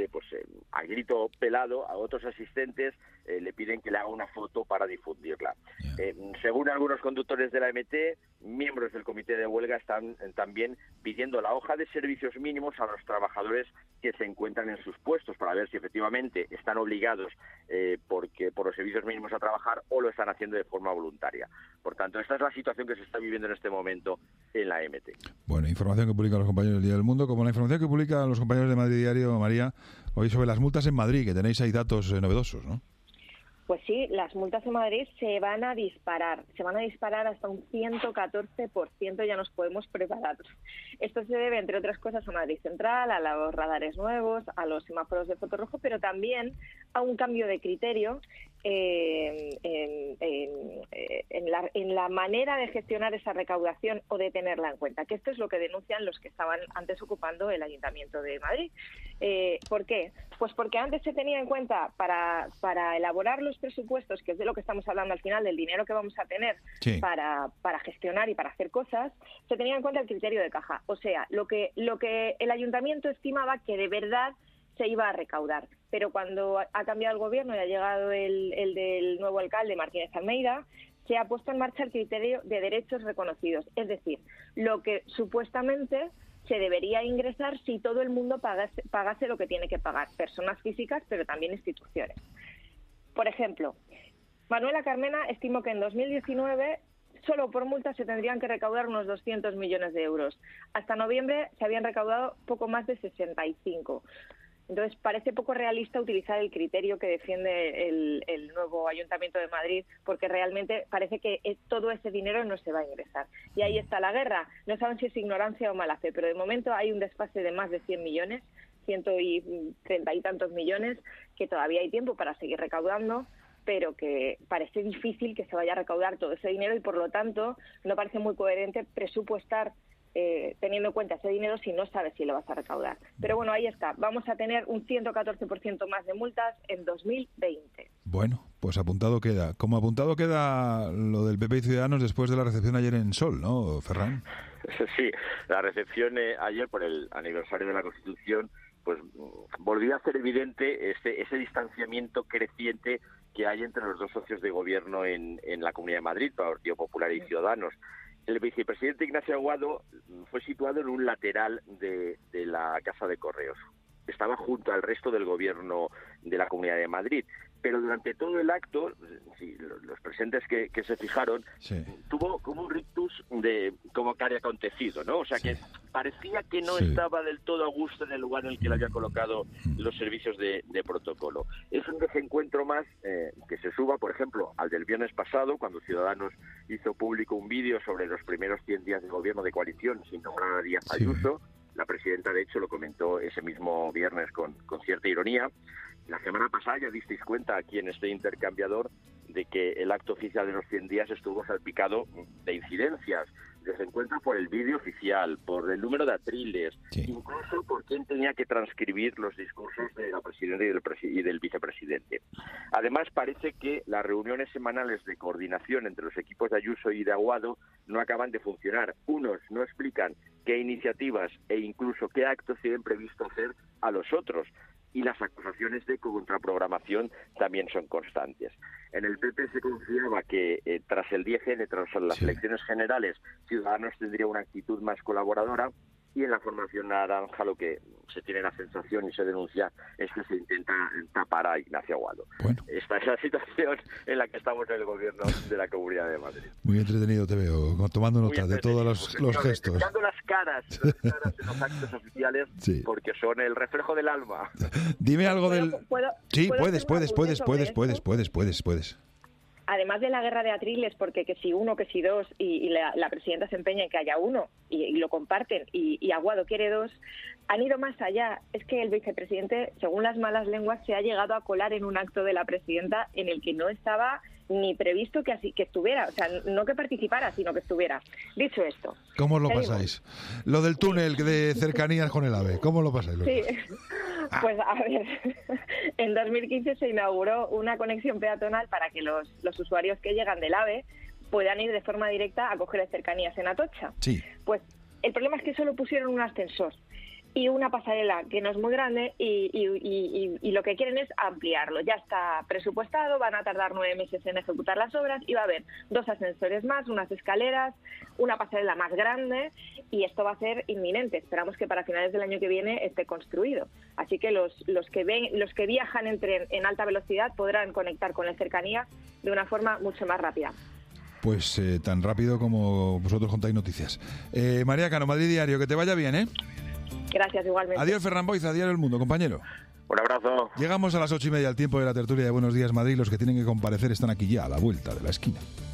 a grito pelado a otros asistentes le piden que le haga una foto para difundirla. Según algunos conductores de la MT, miembros del comité de huelga están también pidiendo la hoja de servicios mínimos a los trabajadores que se encuentran en sus puestos para ver si efectivamente están obligados por los servicios mínimos a trabajar o lo están haciendo de forma voluntaria. Por tanto, esta es la situación que se está viviendo en este momento en la MT. Bueno, información que publican los compañeros del Día del Mundo, como la información que publican los compañeros de Madrid Diario, María, hoy sobre las multas en Madrid, que tenéis ahí datos novedosos, ¿no? Pues sí, las multas en Madrid se van a disparar hasta un 114%, ya nos podemos preparar. Esto se debe, entre otras cosas, a Madrid Central, a los radares nuevos, a los semáforos de fotorrojo, pero también a un cambio de criterio en la manera de gestionar esa recaudación o de tenerla en cuenta, que esto es lo que denuncian los que estaban antes ocupando el Ayuntamiento de Madrid. ¿Por qué? Pues porque antes se tenía en cuenta para elaborar los presupuestos, que es de lo que estamos hablando al final, del dinero que vamos a tener para gestionar y para hacer cosas, se tenía en cuenta el criterio de caja, o sea, lo que el Ayuntamiento estimaba que de verdad se iba a recaudar. Pero cuando ha cambiado el gobierno y ha llegado el del nuevo alcalde, Martínez Almeida, se ha puesto en marcha el criterio de derechos reconocidos. Es decir, lo que supuestamente se debería ingresar si todo el mundo pagase lo que tiene que pagar, personas físicas, pero también instituciones. Por ejemplo, Manuela Carmena estimó que en 2019 solo por multas se tendrían que recaudar unos 200 millones de euros. Hasta noviembre se habían recaudado poco más de 65. Entonces, parece poco realista utilizar el criterio que defiende el nuevo Ayuntamiento de Madrid, porque realmente parece que todo ese dinero no se va a ingresar. Y ahí está la guerra. No saben si es ignorancia o mala fe, pero de momento hay un desfase de más de 100 millones, 130 y tantos millones, que todavía hay tiempo para seguir recaudando, pero que parece difícil que se vaya a recaudar todo ese dinero y, por lo tanto, no parece muy coherente presupuestar teniendo en cuenta ese dinero si no sabes si lo vas a recaudar. Pero bueno, ahí está. Vamos a tener un 114% más de multas en 2020. Bueno, pues apuntado queda. Como apuntado queda lo del PP y Ciudadanos después de la recepción ayer en Sol, ¿no, Ferran? Sí, la recepción ayer por el aniversario de la Constitución pues volvió a hacer evidente ese distanciamiento creciente que hay entre los dos socios de gobierno en la Comunidad de Madrid, Partido Popular y Ciudadanos. El vicepresidente Ignacio Aguado fue situado en un lateral de la Casa de Correos. Estaba junto al resto del gobierno de la Comunidad de Madrid. Pero durante todo el acto, los presentes que se fijaron, tuvo como un rictus de como que había acontecido, ¿no? O sea, que parecía que no estaba del todo a gusto en el lugar en el que le había colocado los servicios de protocolo. Es un desencuentro más que se suba, por ejemplo, al del viernes pasado, cuando Ciudadanos hizo público un vídeo sobre los primeros 100 días de gobierno de coalición sin nombrar a Díaz Ayuso. La presidenta, de hecho, lo comentó ese mismo viernes con cierta ironía. La semana pasada ya disteis cuenta aquí en este intercambiador de que el acto oficial de los 100 días estuvo salpicado de incidencias. Desencuentro por el vídeo oficial, por el número de atriles, incluso por quién tenía que transcribir los discursos de la presidenta y del vicepresidente. Además, parece que las reuniones semanales de coordinación entre los equipos de Ayuso y de Aguado no acaban de funcionar. Unos no explican qué iniciativas e incluso qué actos tienen previsto hacer a los otros. Y las acusaciones de contraprogramación también son constantes. En el PP se confiaba que tras el 10N, tras las elecciones generales, Ciudadanos tendría una actitud más colaboradora, y en la formación naranja lo que se tiene la sensación y se denuncia es que se intenta tapar a Ignacio Aguado. Bueno. Esta es la situación en la que estamos en el gobierno de la Comunidad de Madrid. Muy entretenido te veo, tomando nota de todos los gestos. Mirando las caras en los actos oficiales, porque son el reflejo del alma. Dime algo del... Sí, puedes. Además de la guerra de atriles, porque que si uno, que si dos, y la presidenta se empeña en que haya uno, y lo comparten, y Aguado quiere dos, han ido más allá. Es que el vicepresidente, según las malas lenguas, se ha llegado a colar en un acto de la presidenta en el que no estaba ni previsto que estuviera, o sea, no que participara, sino que estuviera. Dicho esto... ¿Cómo lo pasáis? Lo del túnel de cercanías con el AVE, ¿cómo lo pasáis? Sí, pues a ver, en 2015 se inauguró una conexión peatonal para que los usuarios que llegan del AVE puedan ir de forma directa a coger cercanías en Atocha. Sí. Pues el problema es que solo pusieron un ascensor y una pasarela que no es muy grande y lo que quieren es ampliarlo. Ya está presupuestado, van a tardar 9 meses en ejecutar las obras y va a haber 2 ascensores más, unas escaleras, una pasarela más grande, y esto va a ser inminente. Esperamos que para finales del año que viene esté construido. Así que los que viajan en tren en alta velocidad podrán conectar con la cercanía de una forma mucho más rápida. Pues tan rápido como vosotros contáis noticias. María Cano, Madrid Diario, que te vaya bien, ¿eh? Gracias, igualmente. Adiós, Ferran Boiza, Diario El Mundo, compañero. Un abrazo. Llegamos a las 8:30 al tiempo de la tertulia de Buenos Días Madrid. Los que tienen que comparecer están aquí ya, a la vuelta de la esquina.